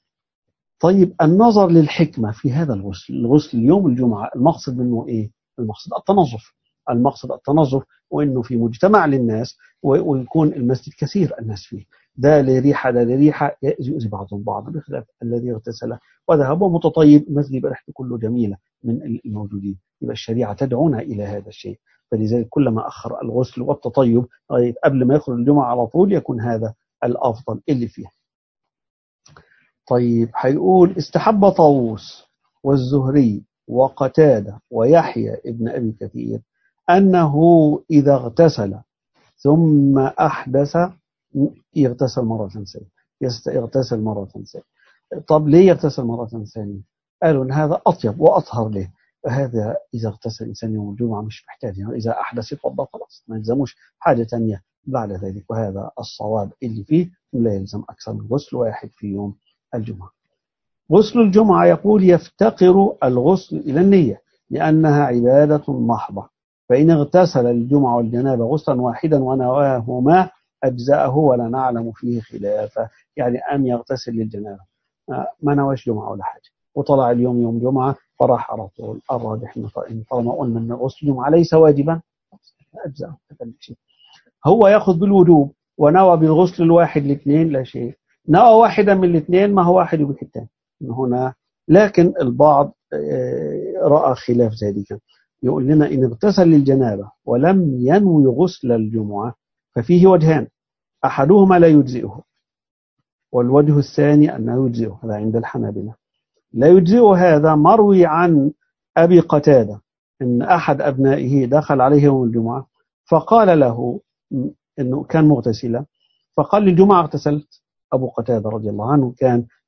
طيب النظر للحكمة في هذا الغسل، الغسل يوم الجمعة المقصد منه إيه؟ المقصد التنظف، المقصد التنظف، وإنه في مجتمع للناس، ويكون المسجد كثير الناس فيه، ده لريحة ده لريحة يؤذي بعضهم بعضا، بخلاف الذي اغتسل وذهب متطيب، المسجد يبقى ريحته كله جميلة من الموجودين. يبقى الشريعة تدعونا إلى هذا الشيء، فلذلك كلما أخر الغسل والتطيب قبل ما يخرج الجمعة على طول يكون هذا الأفضل اللي فيه. طيب هيقول استحب طاووس والزهري وقتادة ويحيى ابن أبي كثير أنه إذا اغتسل ثم أحدث يغتسل مرة ثانية، يغتسل مرة ثانية. طب ليه يغتسل مرة ثانية؟ قالوا إن هذا أطيب وأطهر له. هذا إذا اغتسل الإنسان يوم الجمعة مش محتاج، يعني إذا أحدث يتوضأ خلاص، ما يلزموش حاجة ثانية بعد ذلك، وهذا الصواب اللي فيه، لا يلزم أكثر من غسل واحد في يوم الجمعة. غسل الجمعة يقول يفتقر الغسل إلى النية لأنها عبادة محضة، فإن اغتسل الجمعة والجنابة غسلا واحدا ونواهما أجزاءه ولا نعلم فيه خلافة. يعني أن يغتسل للجنابة ما نواش جمعة ولا حاجة، وطلع اليوم يوم جمعة فراح على طول. الراجح إن طالما قلنا أن غسل الجمعة ليس واجبا أجزاءه. هو يأخذ بالوجوب ونوى بالغسل الواحد الاثنين لا شيء، نوى واحدا من الاثنين ما هو واحد يبقى الثاني هنا. لكن البعض رأى خلاف ذلك، يقول لنا إن اغتسل للجنابة ولم ينوي غسل الجمعة ففيه وجهان، أحدهما لا يجزئه، والوجه الثاني أنه يجزئه، هذا عند الحنابلة. لا يجزئه هذا مروي عن أبي قتادة إن أحد أبنائه دخل عليه يوم الجمعة فقال له إنه كان مغتسلا، فقال للجمعة اغتسلت. أبو قتادة رضي الله عنه كان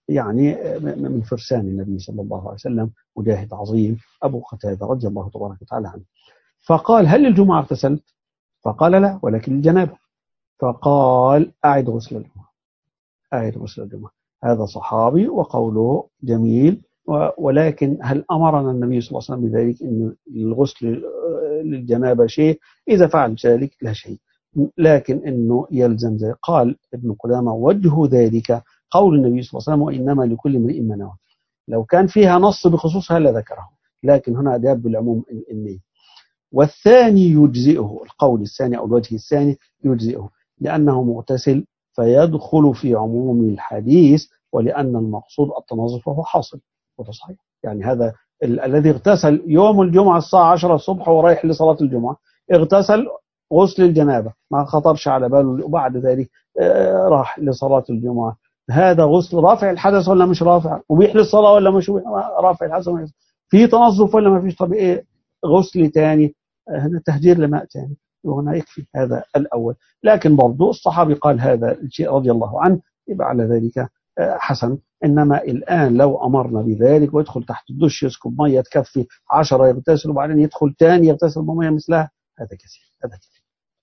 يعني من فرسان النبي صلى الله عليه وسلم، مجاهد عظيم، أبو قتادة رضي الله تبارك وتعالى عنه. فقال: هل الجمعة اغتسلت؟ فقال: لا، ولكن الجنابة. فقال: أعد غسل الجمعة، أعد غسل الجمعة. هذا صحابي وقوله جميل، ولكن هل أمرنا النبي صلى الله عليه وسلم بذلك؟ إن الغسل للجنابة شيء، إذا فعل ذلك لا شيء، لكن إنه يلزم ذلك. قال ابن قدامة: وجه ذلك قول النبي صلى الله عليه وسلم: وإنما لكل امرئ ما نوى. لو كان فيها نص بخصوصها لذكره، لكن هنا جاب بالعموم النية. والثاني يجزئه، القول الثاني أو الوجه الثاني يجزئه، لأنه مغتسل فيدخل في عموم الحديث، ولأن المقصود التنظف وهو حاصل. وده صحيح، يعني هذا الذي اغتسل يوم الجمعة الساعة 10 الصبح ورايح لصلاة الجمعة، اغتسل غسل الجنابة، ما خطرش على باله، وبعد ذلك راح لصلاة الجمعة، هذا غسل رافع الحدث ولا مش رافع؟ مبيح للصلاة ولا مش رافع الحدث؟ في تنظف ولا ما فيش؟ طب ايه غسل تاني؟ هنا تهجير لماء تاني، وهنا يكفي هذا الأول. لكن برضو الصحابي قال هذا الشيء رضي الله عنه، يبقى على ذلك حسن. إنما الآن لو أمرنا بذلك ويدخل تحت الدش يسكب مية تكفي 10 يغتسل، وبعدين يدخل تاني يغتسل بمية مثلها، هذا كثير، هذا كثير.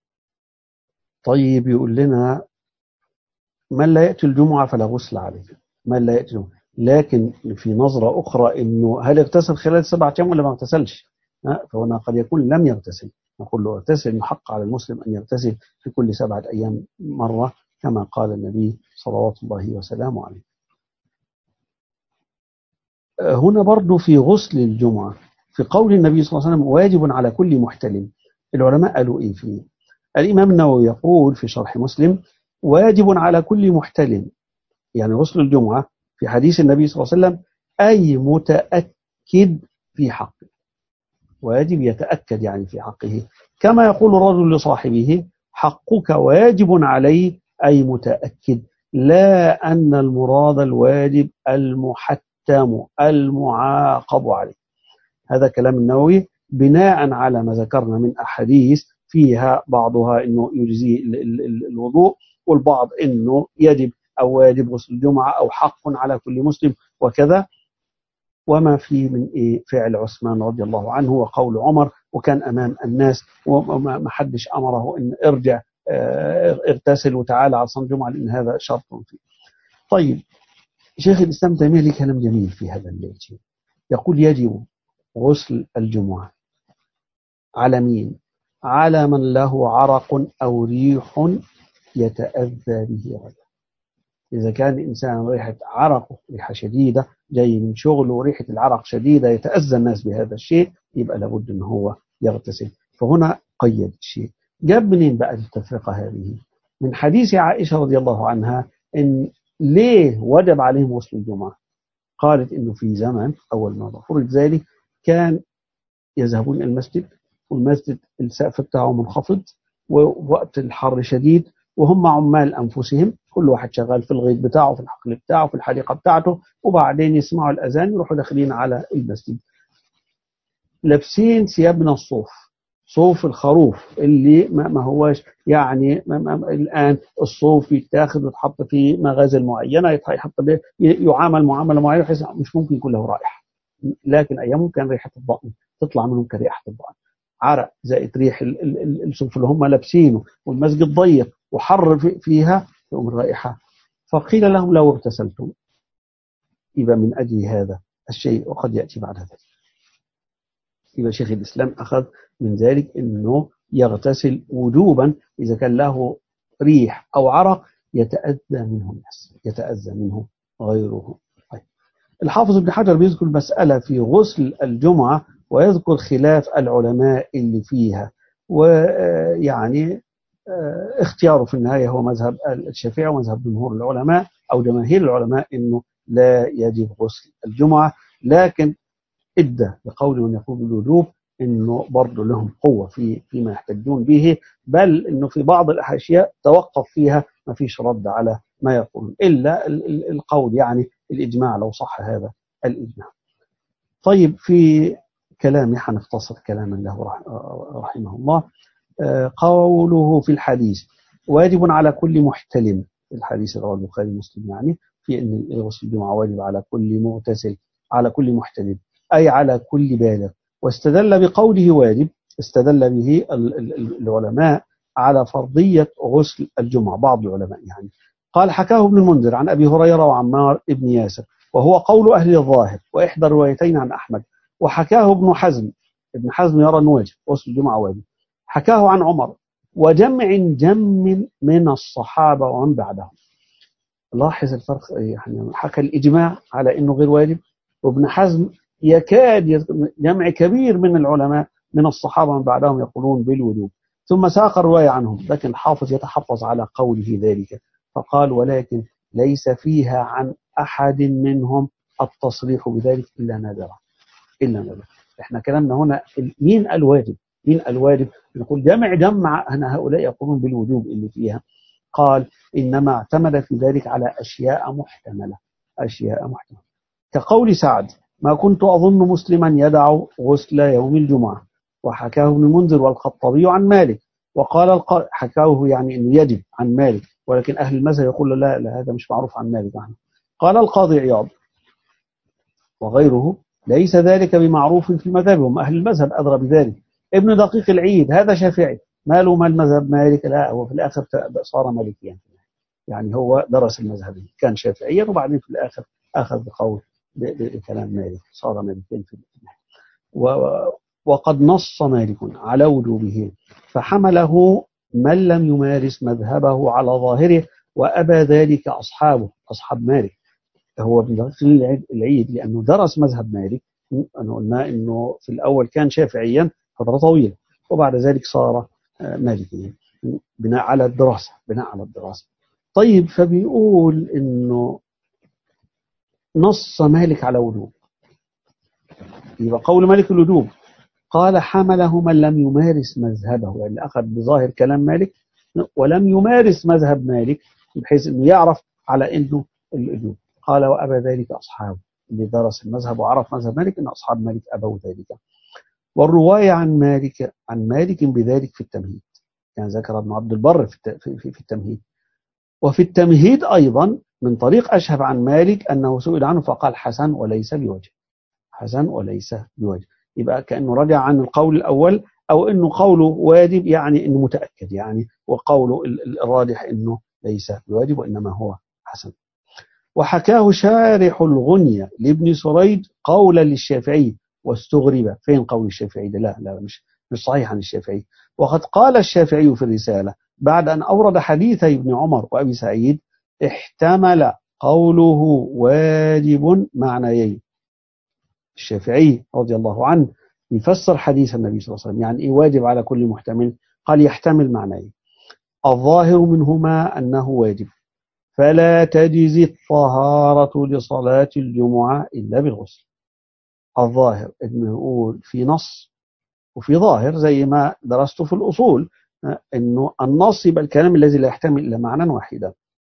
طيب يقول لنا: من لا يأتي الجمعة فلا غسل عليه، من لا يأتي الجمعة. لكن في نظرة أخرى إنه هل اغتسل خلال 7 أيام ولا ما اغتسلش؟ فهنا قد يكون لم يغتسل، نقول له اغتسل، إنه حق على المسلم أن يغتسل في كل 7 أيام مرة، كما قال النبي صلوات الله وسلامه عليه. هنا برضو في غسل الجمعة، في قول النبي صلى الله عليه وسلم: واجب على كل محتلم. العلماء قالوا إيه فيه؟ الإمام النووي يقول في شرح مسلم: واجب على كل محتلم، يعني غسل الجمعة في حديث النبي صلى الله عليه وسلم أي متأكد في حقه، واجب يتأكد يعني في حقه، كما يقول الرجل لصاحبه: حقك واجب عليه، أي متأكد، لا أن المراد الواجب المحتم المعاقب عليه. هذا كلام النووي بناء على ما ذكرنا من أحاديث فيها بعضها أنه يجزي الوضوء، والبعض أنه يجب أو واجب غسل الجمعة أو حق على كل مسلم وكذا، وما في من فعل عثمان رضي الله عنه وقول عمر، وكان أمام الناس وما حدش أمره أن ارجع اغتسل وتعالى على صلاة الجمعة، لأن هذا شرط فيه. طيب، شيخ الإسلام تيمية لي كلام جميل في هذا الشيء، يقول: يجب غسل الجمعة على مين؟ على من له عرق أو ريح يتأذى به غيره. إذا كان إنسان ريحة عرقه ريحة شديدة، جاي من شغله وريحة العرق شديدة يتأذى الناس بهذا الشيء، يبقى لابد أن هو يغتسل. فهنا قيد الشيء. جاب منين بقى التفرقة هذه؟ من حديث عائشة رضي الله عنها إن ليه وجب عليهم غسل الجمعة. قالت إنه في زمن أول ما فرض ذلك كان يذهبون إلى المسجد، والمسجد السقف بتاعه منخفض، ووقت الحر شديد، وهم عمال أنفسهم، كل واحد شغال في الغيط بتاعه، في الحقل بتاعه، في الحديقة بتاعته، وبعدين يسمعوا الأذان يروحوا داخلين على المسجد، لابسين ثياب من الصوف، صوف الخروف اللي ما هواش يعني الآن الصوف يتاخذ ويتحط في مغازل معينة، يحط يعامل معاملة معينة، مش ممكن يكون له رائحة. لكن أيامهم كان ريحة الضأن تطلع منهم كريحة الضأن، عرق زائد ريح الصوف اللي هم لابسينه، والمسجد ضيق وحر فيها، تقوم الرائحة. فقيل لهم: لو اغتسلتم. يبقى من أجل هذا الشيء، وقد يأتي بعد ذلك. يبقى شيخ الإسلام أخذ من ذلك أنه يغتسل وجوبا إذا كان له ريح أو عرق يتأذى منه الناس، يتأذى منه غيره. طيب. الحافظ ابن حجر بيذكر مسألة في غسل الجمعة، ويذكر خلاف العلماء اللي فيها، ويعني اختياره في النهاية هو مذهب الشافعي ومذهب جمهور العلماء أو جماهير العلماء أنه لا يجب غسل الجمعة، لكن إدى بقول من يقول بالوجوب أنه برضه لهم قوة فيما يحتجون به، بل أنه في بعض الأشياء توقف فيها ما فيش رد على ما يقولون، إلا القول يعني الإجماع لو صح هذا الإجماع. طيب، في كلامي هنختصر كلاما له رحمه الله. قوله في الحديث: واجب على كل محتلم، الحديث رواه البخاري ومسلم يعني، في أن غسل الجمعة واجب على كل مغتسل، على كل محتلم، أي على كل بالغ. واستدل بقوله واجب، استدل به العلماء على فرضية غسل الجمعة، بعض العلماء يعني. قال حكاه ابن المنذر عن أبي هريرة وعمار ابن ياسر، وهو قول أهل الظاهر وإحدى الروايتين عن أحمد. وحكاه ابن حزم، ابن حزم يرى أنه واجب، غسل الجمعة واجب. حكاه عن عمر وجمع جم من الصحابة ومن بعدهم. لاحظ الفرق، يعني حكى الإجماع على أنه غير واجب، وابن حزم يكاد جمع كبير من العلماء من الصحابة من بعدهم يقولون بالوجوب. ثم ساق الرواية عنهم، لكن الحافظ يتحفظ على قوله ذلك، فقال ولكن ليس فيها عن أحد منهم التصريح بذلك إلا نادرا، إلا نادرا. احنا كلامنا هنا مين الواجب، مين الواجب؟ نقول جمع أن هؤلاء يقولون بالوجوب اللي فيها. قال إنما اعتمد في ذلك على أشياء محتملة، أشياء محتملة، كقول سعد ما كنت أظن مسلما يدع غسل يوم الجمعة. وحكاه ابن المنذر والخطابي عن مالك، وقال حكاه يعني أنه يجب عن مالك، ولكن أهل المذهب يقول لا لا، هذا مش معروف عن مالك عنه. قال القاضي عياض وغيره ليس ذلك بمعروف في مذهبهم، أهل المذهب أدرى بذلك. ابن دقيق العيد هذا شافعي، ما له ما المذهب مالك، لا هو في الآخر صار مالكيا، يعني هو درس المذهب، كان شافعيا وبعدين في الآخر أخذ بقول بكلام مالك، صار مالكيا في الآخر. وقد نص مالك على وجوبه فحمله من لم يمارس مذهبه على ظاهره، وأبى ذلك أصحابه، أصحاب مالك. هو ابن دقيق العيد لأنه درس مذهب مالك، أنه قلنا أنه في الأول كان شافعيا فترة طويلة، وبعد ذلك صار مالكيا بناء على الدراسة، بناء على الدراسة. طيب، فبيقول أنه نص مالك على وجوب، يبقى قول مالك الوجوب. قال حمله من لم يمارس مذهبه، يعني أخذ بظاهر كلام مالك ولم يمارس مذهب مالك بحيث أنه يعرف على أنه الوجوب. قال وأبى ذلك أصحابه، اللي درس المذهب وعرف مذهب مالك أن أصحاب مالك أبوا ذلك. والرواية عن مالك بذلك في التمهيد، يعني ذكر ابن عبد البر في التمهيد. وفي التمهيد أيضا من طريق أشهب عن مالك أنه سئل عنه فقال حسن وليس بوجه، حسن وليس بوجه. يبقى كأنه رجع عن القول الأول، أو أنه قوله واجب يعني أنه متأكد يعني، وقوله الراجح أنه ليس بواجب وإنما هو حسن. وحكاه شارح الغنية لابن سريد قولا للشافعي واستغرب. فين قول الشافعي ده؟ لا مش صحيح عن الشافعي. وقد قال الشافعي في الرسالة بعد أن أورد حديثي ابن عمر وأبي سعيد احتمل قوله واجب معنيين. الشافعي رضي الله عنه يفسر حديث النبي صلى الله عليه وسلم، يعني إيه واجب على كل محتمل؟ قال يحتمل معنيين، الظاهر منهما أنه واجب فلا تجزي الطهارة لصلاة الجمعة إلا بالغسل. الظاهر إنه يقول في نص وفي ظاهر، زي ما درسته في الأصول، إنه النص يبقى الكلام الذي لا يحتمل إلا معنى واحدا.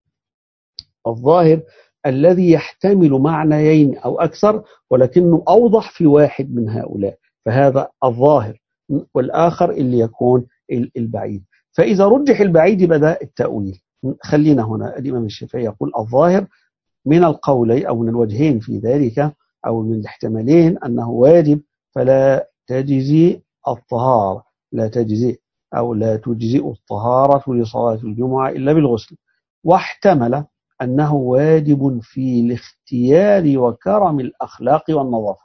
الظاهر الذي يحتمل معنيين أو أكثر ولكنه أوضح في واحد من هؤلاء، فهذا الظاهر. والآخر اللي يكون البعيد. فإذا رجح البعيد بدأ التأويل. خلينا هنا، الإمام الشافعي يقول الظاهر من القولين أو من الوجهين في ذلك، أو من الاحتمالين، أنه واجب فلا تجزي الطهارة، لا تجزي أو لا تجزئ الطهارة لصلاة الجمعة إلا بالغسل. واحتمل أنه واجب في الاختيار وكرم الأخلاق والنظافة.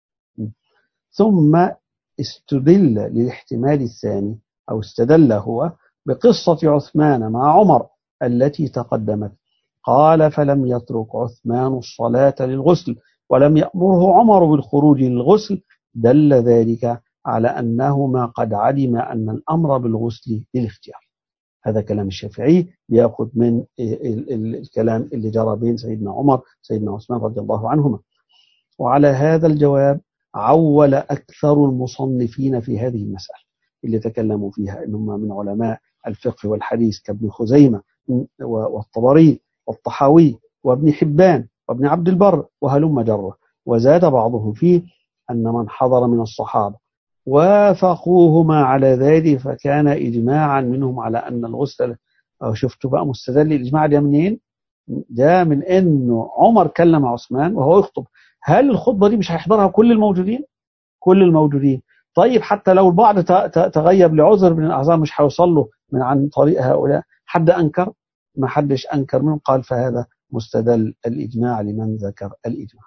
ثم استدل للاحتمال الثاني، أو استدل هو بقصة عثمان مع عمر التي تقدمت. قال فلم يترك عثمان الصلاة للغسل ولم يأمره عمر بالخروج للغسل، دل ذلك على أنهما قد علم أن الأمر بالغسل للاختيار. هذا كلام الشافعي بيأخذ من الكلام اللي جرى بين سيدنا عمر سيدنا عثمان رضي الله عنهما. وعلى هذا الجواب عول أكثر المصنفين في هذه المسألة اللي تكلموا فيها، إنهم من علماء الفقه والحديث كابن خزيمة والطبري والطحاوي وابن حبان وابن عبد البر وهلم جره. وزاد بعضهم فيه أن من حضر من الصحابة وافقوهما على ذلك فكان إجماعا منهم على أن الغسل. شفتوا بقى مستدل الإجماع ده منين؟ جاء من انه عمر كلم عثمان وهو يخطب. هل الخطبة دي مش هيحضرها كل الموجودين؟ كل الموجودين. طيب حتى لو البعض تغيب لعذر من الاعذار مش هيوصل له من عن طريق هؤلاء، حد انكر؟ ما حدش انكر منهم. قال فهذا مستدل الاجماع لمن ذكر الاجماع.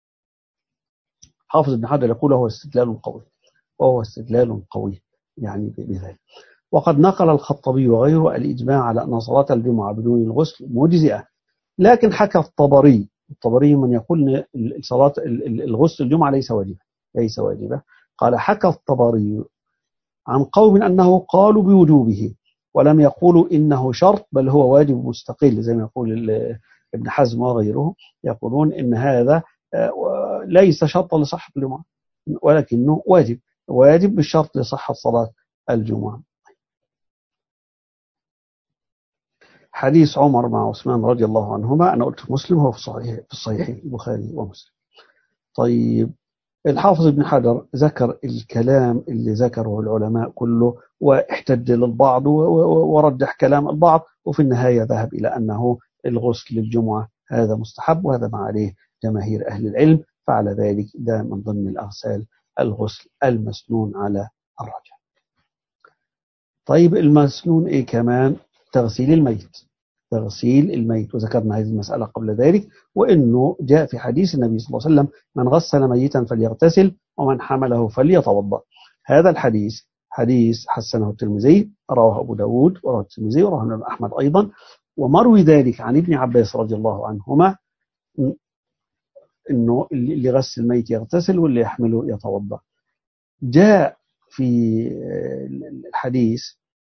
حافظ ابن حجر يقول هو استدلال قوي، وهو استدلال قوي يعني بذلك. وقد نقل الخطبي وغيره الإجماع على أن صلاة الجمعة بدون الغسل مجزئة، لكن حكى الطبري من يقول أن صلاة الغسل الجمعة ليس واجبة. قال حكى الطبري عن قوم أنه قالوا بوجوبه ولم يقولوا إنه شرط بل هو واجب مستقل، زي ما يقول ابن حزم وغيره، يقولون إن هذا ليس شرطا لصحة الجمعة ولكنه واجب بالشرط لصحة صلاة الجمعة. حديث عمر مع عثمان رضي الله عنهما أنا قلت في مسلم، هو في الصحيح البخاري ومسلم. طيب الحافظ ابن حجر ذكر الكلام اللي ذكره العلماء كله واحتج للبعض ورجح كلام البعض، وفي النهاية ذهب إلى أنه الغسل للجمعة هذا مستحب، وهذا ما عليه جماهير أهل العلم. فعلى ذلك ده من ضمن الأغسال الغسل المسنون على الرجل. طيب المسنون إيه كمان؟ تغسيل الميت، وذكرنا هذه المسألة قبل ذلك، وإنه جاء في حديث النبي صلى الله عليه وسلم من غسل ميتا فليغتسل ومن حمله فليتوضأ. هذا الحديث حديث حسنه الترمذي، رواه أبو داود ورواه الترمذي ورواه ابن أحمد أيضا، ومروي ذلك عن ابن عباس رضي الله عنهما إنه اللي غسل الميت يغتسل واللي يحمله يتوضأ. جاء في الحديث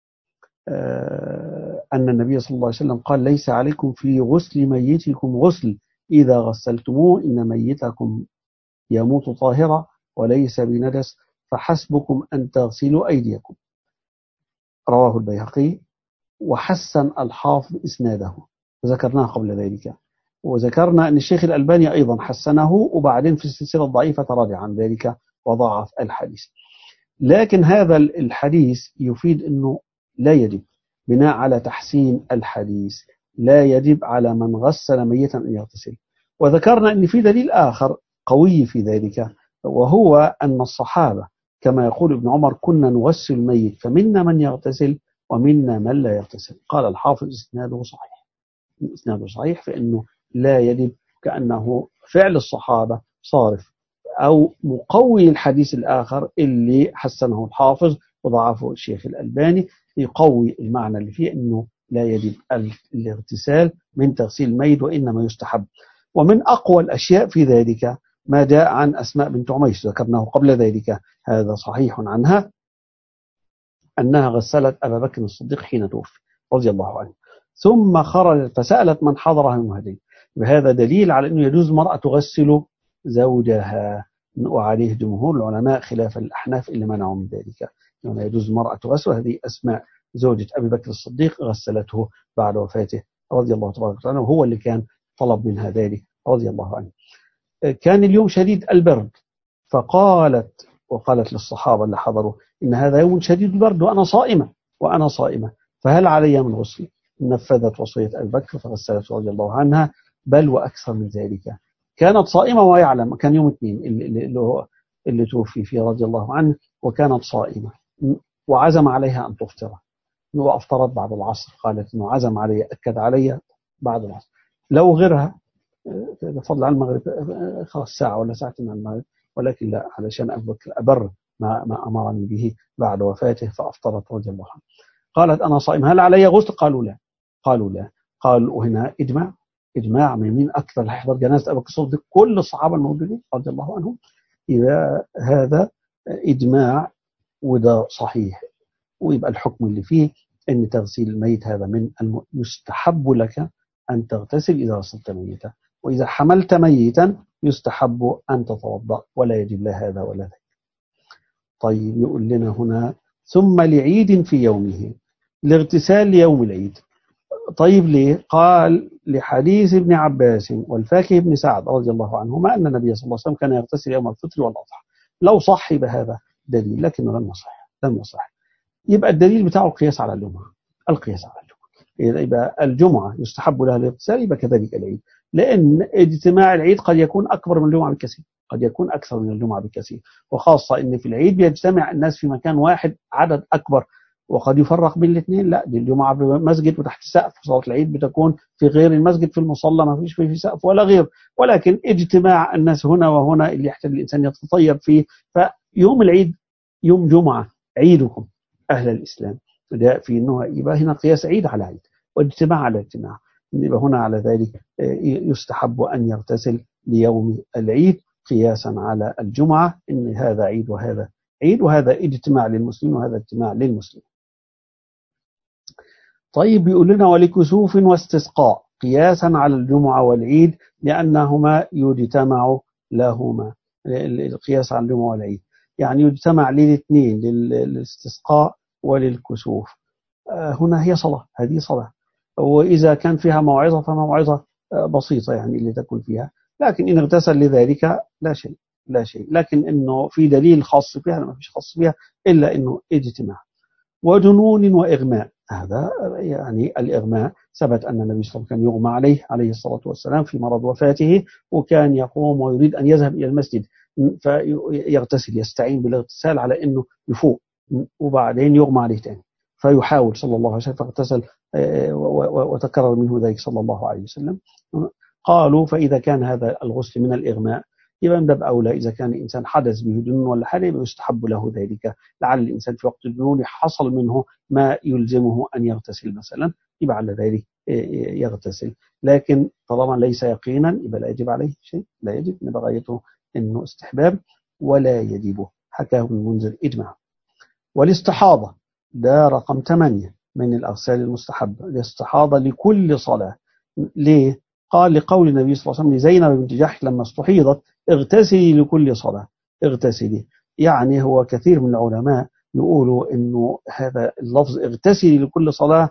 أن النبي صلى الله عليه وسلم قال ليس عليكم في غسل ميتكم غسل إذا غسلتموه إن ميتكم يموت طاهرا وليس بنجس فحسبكم أن تغسلوا أيديكم. رواه البيهقي وحسن الحافظ إسناده، وذكرناه قبل ذلك، وذكرنا أن الشيخ الألباني أيضا حسنه، وبعدين في السلسلة الضعيفة تراجع عن ذلك وضعف الحديث. لكن هذا الحديث يفيد أنه لا يجب بناء على تحسين الحديث، لا يجب على من غسل ميتا أن يغتسل. وذكرنا أن في دليل آخر قوي في ذلك، وهو أن الصحابة كما يقول ابن عمر كنا نغسل الميت فمنا من يغتسل ومنا من لا يغتسل. قال الحافظ إسناده صحيح فإنه لا يجب، كأنه فعل الصحابة صارف أو مقوي الحديث الآخر اللي حسنه الحافظ وضعفه الشيخ الألباني، يقوي المعنى اللي فيه أنه لا يجب الاغتسال من تغسيل الميت وإنما يستحب. ومن أقوى الأشياء في ذلك ما جاء عن أسماء بنت عميس ذكرناه قبل ذلك، هذا صحيح عنها أنها غسلت أبا بكر الصديق حين توفي رضي الله عنه، ثم خرجت فسألت من حضرها من المهاجرين. وهذا دليل على أنه يجوز المرأة تغسل زوجها، وعليه جمهور العلماء خلاف الأحناف اللي منعوا من ذلك، يعني يجوز المرأة تغسل. هذه أسماء زوجة أبي بكر الصديق غسلته بعد وفاته رضي الله تبارك وتعالى، وهو اللي كان طلب منها ذلك رضي الله عنه. كان اليوم شديد البرد، وقالت للصحابة اللي حضروا إن هذا يوم شديد البرد وأنا صائمة فهل علي من غسل؟ نفذت وصية أبي بكر فغسلته رضي الله عنها، بل وأكثر من ذلك، كانت صائمة ويعلم. كان يوم اثنين اللي توفي فيه رضي الله عنه، وكانت صائمة وعزم عليها أن تفطر، وأفطرت بعد العصر. قالت إنه عزم علي، أكد علي بعد العصر. لو غيرها فضل عن المغرب خلاص ساعة ولا ساعتين عن المغرب، ولكن لا، علشان أبو بكر أبر ما أمرني به بعد وفاته فأفطرت رضي الله عنه. قالت أنا صائم هل علي غسل؟ قالوا لا. قالوا هنا إجماع من أكثر اللي حضر جنازة أبو بكر الصديق كل الصحابة الموجودين رضي الله عنهم. إذا هذا إجماع وده صحيح، ويبقى الحكم اللي فيه أن تغسيل الميت هذا من يستحب لك أن تغتسل إذا غسلت ميتا، وإذا حملت ميتا يستحب أن تتوضأ، ولا يجب لا هذا ولا ذاك. طيب يقول لنا هنا ثم لعيد في يومه، الاغتسال ليوم العيد. طيب ليه؟ قال لحديث ابن عباس والفاكه بن سعد رضي الله عنهما أن النبي صلى الله عليه وسلم كان يغتسل يوم الفطر والأضحى. لو صح بهذا دليل، لكنه لم يصح. يبقى الدليل بتاعه القياس على الجمعة. يبقى الجمعة يستحب لها الاغتسال، يبقى كذلك العيد، لأن اجتماع العيد قد يكون أكبر من الجمعة بكثير، قد يكون أكثر من الجمعة بكثير، وخاصة أن في العيد بيجتمع الناس في مكان واحد عدد أكبر، وقد يفرق بين الاثنين. لا، دي الجمعة بمسجد وتحت سقف، صلاة العيد بتكون في غير المسجد في المصلى، ما فيش فيه سقف ولا غير، ولكن اجتماع الناس هنا وهنا اللي يحتاج الإنسان يتطيب فيه. فيوم العيد يوم جمعة عيدكم أهل الإسلام، ده في أنه يبقى هنا قياس عيد على عيد واجتماع على اجتماع، يبقى هنا على ذلك يستحب أن يغتسل ليوم العيد قياسا على الجمعة، إن هذا عيد وهذا عيد، وهذا اجتماع للمسلمين وهذا اجتماع للمسلمين. طيب بيقول لنا ولكسوف واستسقاء قياسا على الجمعة والعيد، لأنهما يجتمع لهما، القياس على الجمعة والعيد يعني يجتمع للاثنين، للاستسقاء وللكسوف. هنا هي صلاة، هذه صلاة، وإذا كان فيها موعظة فموعظة بسيطة يعني اللي تكون فيها، لكن إن اغتسل لذلك لا شيء، لا شيء، لكن إنه في دليل خاص فيها، ما فيش خاص فيها إلا إنه اجتماع. وجنون وإغماء، هذا يعني الإغماء ثبت أن النبي صلى الله عليه وسلم كان يغمى عليه عليه الصلاة والسلام في مرض وفاته، وكان يقوم ويريد أن يذهب إلى المسجد فيغتسل، يستعين بالاغتسال على أنه يفوق، وبعدين يغمى عليه تاني، فيحاول صلى الله عليه وسلم فاغتسل، وتكرر منه ذلك صلى الله عليه وسلم. قالوا فإذا كان هذا الغسل من الإغماء يبقى من باب أولى إذا كان الإنسان حدث به جنون ولا حاجة يبقى يستحب له ذلك، لعل الإنسان في وقت الجنون حصل منه ما يلزمه أن يغتسل مثلا، يبقى على ذلك يغتسل، لكن طالما ليس يقينا يبقى لا يجب عليه شيء، لا يجب، يبقى غايته إنه استحباب ولا يجبه، حكاه ابن المنذر إجماع. والاستحاضة ده رقم 8 من الأغسال المستحبة، الاستحاضة لكل صلاة. ليه؟ قال لقول النبي صلى الله عليه وسلم لزينب بنت جحش لما استحيضت اغتسلي لكل صلاة، اغتسلي، يعني هو كثير من العلماء يقولوا انه هذا اللفظ اغتسلي لكل صلاة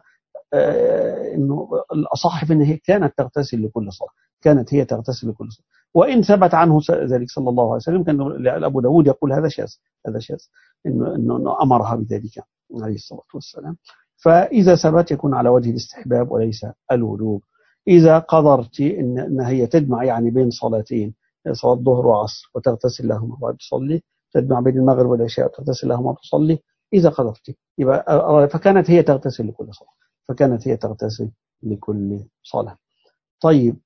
انه الاصح في ان هي كانت تغتسل لكل صلاة، كانت هي تغتسل لكل صلاة، وان ثبت عنه ذلك صلى الله عليه وسلم، كان ابو داود يقول هذا شاذ، هذا شاذ، انه امرها بذلك عليه الصلاة والسلام. فاذا ثبت يكون على وجه الاستحباب وليس الوجوب. إذا قدرت إن هي تجمع يعني بين صلاتين، صلاة ظهر وعصر وتغتسل لهما بعد تصلي، تجمع بين المغرب والعشاء وتغتسل لهما وتصلي، إذا قدرت يبقى فكانت هي تغتسل لكل صلاة، فكانت هي تغتسل لكل صلاة. طيب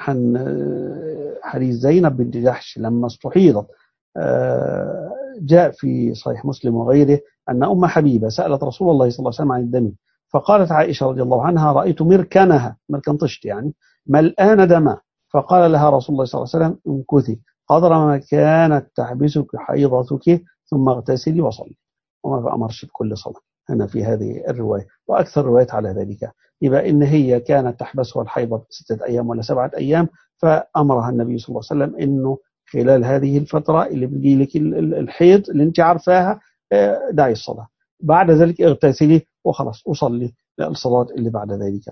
حديث زينب بنت جحش لما استحيضت جاء في صحيح مسلم وغيره أن أم حبيبة سألت رسول الله صلى الله عليه وسلم عن الدم، فقالت عائشة رضي الله عنها رأيت مركنها، مركن طشت يعني، ملآن دما، فقال لها رسول الله صلى الله عليه وسلم امكثي قدر ما كانت تحبسك حيضتك ثم اغتسلي وصلي، وما أمرش بكل صلاة هنا في هذه الرواية، وأكثر الروايات على ذلك، يبقى إن هي كانت تحبسها الحيضة 6 أيام ولا 7 أيام، فأمرها النبي صلى الله عليه وسلم إنه خلال هذه الفترة اللي بيجي لك الحيض اللي انت عارفاها دعي الصلاة، بعد ذلك اغتسلي وخلاص أصلي الصلاة اللي بعد ذلك.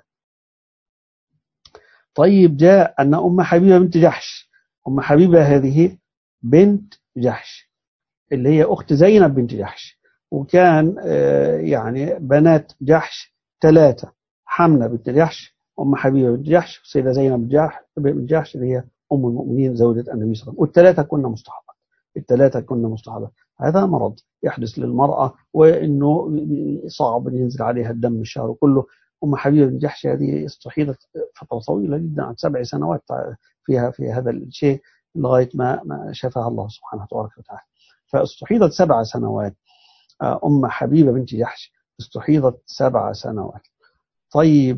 طيب جاء أن أم حبيبة بنت جحش، أم حبيبة هذه بنت جحش اللي هي أخت زينب بنت جحش، وكان يعني بنات جحش 3، حمنة بنت جحش، أم حبيبة بنت جحش، والسيدة زينب بنت جحش اللي هي أم المؤمنين زوجة النبي صلى الله عليه وسلم، والثلاثة كنا مستحاضات، الثلاثة كنا مستحاضات. هذا مرض يحدث للمرأة وإنه صعب أن ينزل عليها الدم الشهر كله. أم حبيبة بنت جحش هذه استحيضت فترة طويلة جدا عن 7 سنوات فيها في هذا الشيء لغاية ما شفاها الله سبحانه وتعالى، فاستحيضت 7 سنوات. أم حبيبة بنت جحش استحيضت 7 سنوات. طيب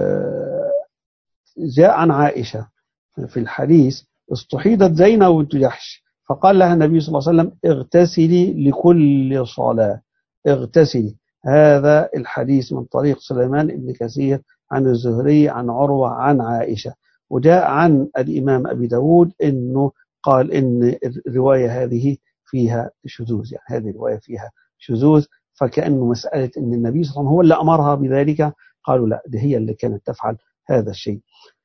جاء عن عائشة في الحديث استحيضت زينب بنت جحش، فقال لها النبي صلى الله عليه وسلم اغتسلي لكل صلاة، اغتسلي. هذا الحديث من طريق سليمان بن كثير عن الزهري عن عروة عن عائشة. وجاء عن الإمام أبي داود إنه قال إن الرواية هذه فيها شذوذ، يعني هذه الرواية فيها شذوذ، فكأنه مسألة إن النبي صلى الله عليه وسلم هو اللي أمرها بذلك، قالوا لا، دي هي اللي كانت تفعل هذا الشيء.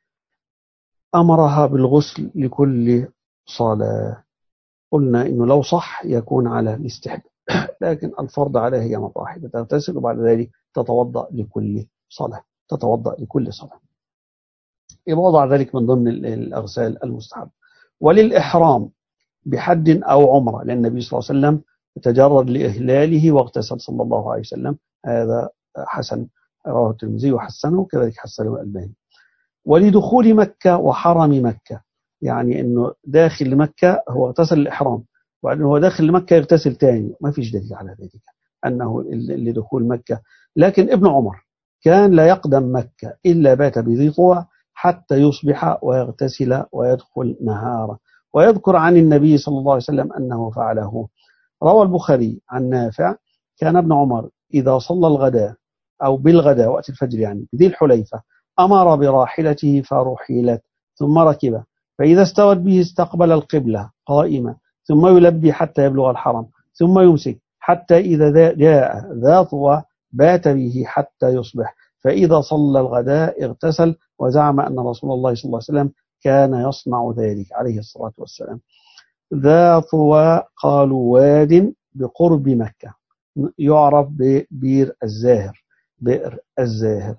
أمرها بالغسل لكل صلاة، قلنا إنه لو صح يكون على الاستحباب، لكن الفرض عليها هي مطاحب تغتسل وبعد ذلك تتوضأ لكل صلاة. تتوضأ لكل صلاة. يبقى وضع ذلك من ضمن الأغسال المستحب. وللإحرام بحج أو عمرة، لأن النبي صلى الله عليه وسلم تجرد لإهلاله واغتسل صلى الله عليه وسلم، هذا حسن، رواه الترمذي وحسنه، وكذلك حسنه الألباني. ولدخول مكة وحرم مكة، يعني أنه داخل مكة هو اغتسل الإحرام، وأنه هو داخل مكة يغتسل تاني، ما فيش دليل على ذلك أنه لدخول مكة. لكن ابن عمر كان لا يقدم مكة إلا بات بذي طوى حتى يصبح ويغتسل ويدخل نهارا، ويذكر عن النبي صلى الله عليه وسلم أنه فعله. روى البخاري عن نافع كان ابن عمر إذا صلى الغداء أو بالغداء وقت الفجر يعني بذي الحليفة أمر براحلته فرحلت ثم ركب، فإذا استوت به استقبل القبلة قائمة، ثم يلبي حتى يبلغ الحرم، ثم يمسك حتى إذا جاء ذا طوى بات به حتى يصبح، فإذا صلى الغداء اغتسل، وزعم أن رسول الله صلى الله عليه وسلم كان يصنع ذلك عليه الصلاة والسلام. ذا طوى قالوا واد بقرب مكة يعرف ببير الزاهر، بئر الزاهر.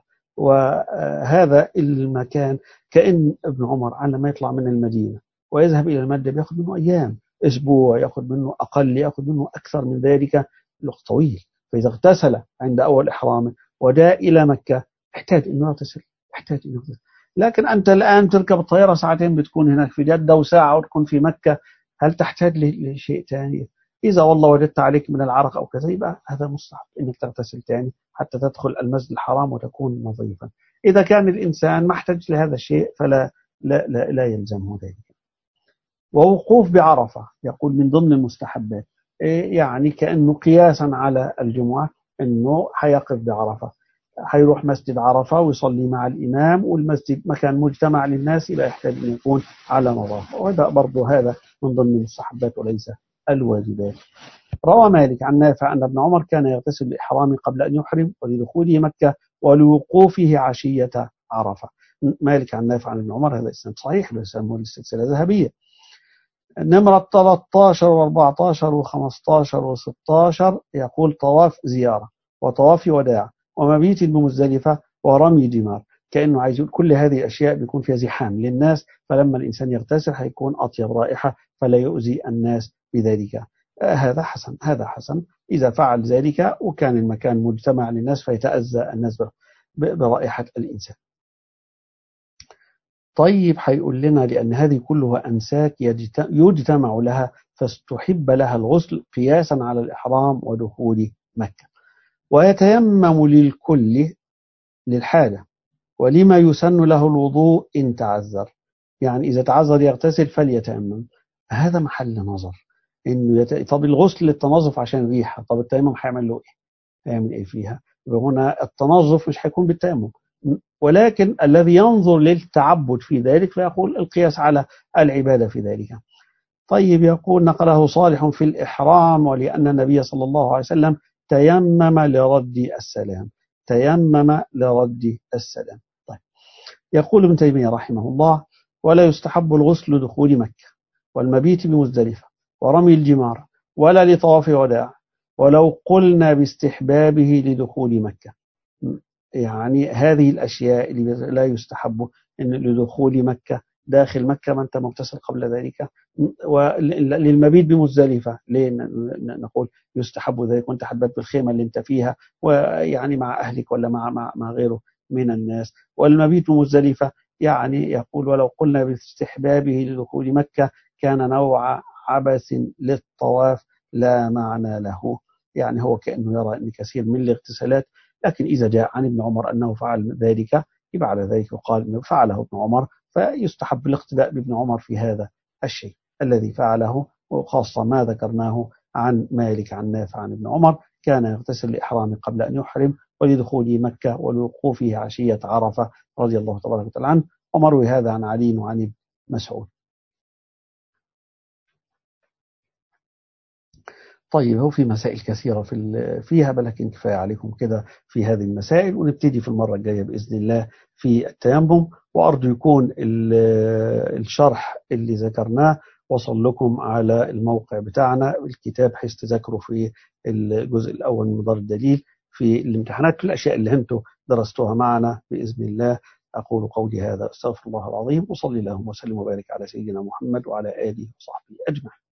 وهذا المكان كأن ابن عمر على ما يطلع من المدينة ويذهب إلى المدة بيأخذ منه أيام، أسبوع، يأخذ منه أقل، يأخذ منه أكثر من ذلك، الوقت طويل. فإذا اغتسل عند أول إحرامه وجاء إلى مكة احتاج أنه يغتسل، لكن أنت الآن تركب الطيارة ساعتين بتكون هناك في جدة، وساعة وتكون في مكة، هل تحتاج لشيء ثاني؟ إذا والله وجدت عليك من العرق أو كذا يبقى هذا مستحب إنك تغتسل ثاني حتى تدخل المسجد الحرام وتكون نظيفا. إذا كان الإنسان محتاج لهذا الشيء فلا لا يلزمه ذلك. ووقوف بعرفة يقول من ضمن المستحبات، يعني كأنه قياسا على الجمعة أنه حيقف بعرفة، حيروح مسجد عرفة ويصلي مع الإمام، والمسجد مكان مجتمع للناس يبقى يحتاج أن يكون على نظافة، وهذا برضه هذا من ضمن المستحبات وليس الواجبات. روى مالك عن نافع أن ابن عمر كان يغتسل لإحرامه قبل أن يحرم ولدخوله مكة ولوقوفه عشية عرفة. مالك عن نافع عن ابن عمر، هذا إسناد صحيح بيسموه السلسلة ذهبية. نمرة 13 و14 و15 و16 يقول طواف زيارة وطواف وداع ومبيت بمزدلفة ورمي جمار، كأنه عايز يقول كل هذه أشياء بيكون فيها زحام للناس، فلما الإنسان يغتسل هيكون أطيب رائحة فلا يؤذي الناس بذلك. هذا حسن، هذا حسن إذا فعل ذلك وكان المكان مجتمع للناس فيتأذى الناس برائحة الإنسان. طيب هيقول لنا لأن هذه كلها أنساك يجتمع لها فاستحب لها الغسل قياسا على الإحرام ودخول مكة. ويتيمم للكل للحاجة، ولما يسن له الوضوء إن تعذر، يعني إذا تعذر يغتسل فليتيمم. هذا محل نظر إنه طب الغسل للتنظف عشان الريحة، طب التيمم هيعمل له إيه؟ هيعمل إيه فيها؟ هنا التنظف مش هيكون بالتيمم، ولكن الذي ينظر للتعبد في ذلك فيقول القياس على العبادة في ذلك. طيب يقول نقله صالح في الإحرام ولأن النبي صلى الله عليه وسلم تيمم لرد السلام، تيمم لرد السلام. طيب يقول ابن تيمية رحمه الله ولا يستحب الغسل لدخول مكة والمبيت بمزدلفة ورمي الجمار ولا لطواف وداع، ولو قلنا باستحبابه لدخول مكة، يعني هذه الأشياء اللي لا يستحب إن لدخول مكة داخل مكة ما أنت مغتسل قبل ذلك، وللمبيت بمزدلفة ليه نقول يستحب ذلك وأنت حبت بالخيمة اللي أنت فيها ويعني مع أهلك ولا مع غيره من الناس، والمبيت بمزدلفة يعني يقول ولو قلنا باستحبابه لدخول مكة كان نوع عبث للطواف لا معنى له، يعني هو كأنه يرى أن كثير من الاغتسالات، لكن إذا جاء عن ابن عمر أنه فعل ذلك يبقى على ذلك وقال أنه فعله ابن عمر، فيستحب الاقتداء بابن عمر في هذا الشيء الذي فعله، وخاصة ما ذكرناه عن مالك عن نافع عن ابن عمر كان يغتسل لإحرامه قبل أن يحرم ولدخول مكة ولوقوفه عشية عرفة رضي الله تبارك وتعالى عنه، ومروي هذا عن علي وعن ابن مسعود. طيب هو في مسائل كثيرة فيها لكن كفاية عليكم كده في هذه المسائل، ونبتدي في المرة الجاية بإذن الله في التيمم، وأرجو يكون الشرح اللي ذكرناه وصل لكم على الموقع بتاعنا الكتاب حيث تذكروا في الجزء الأول من مدار الدليل في الامتحانات، كل الأشياء اللي أنتم درستها معنا بإذن الله. أقول قولي هذا، أستغفر الله العظيم، وصلي اللهم وسلم وبارك على سيدنا محمد وعلى آله وصحبه أجمعين.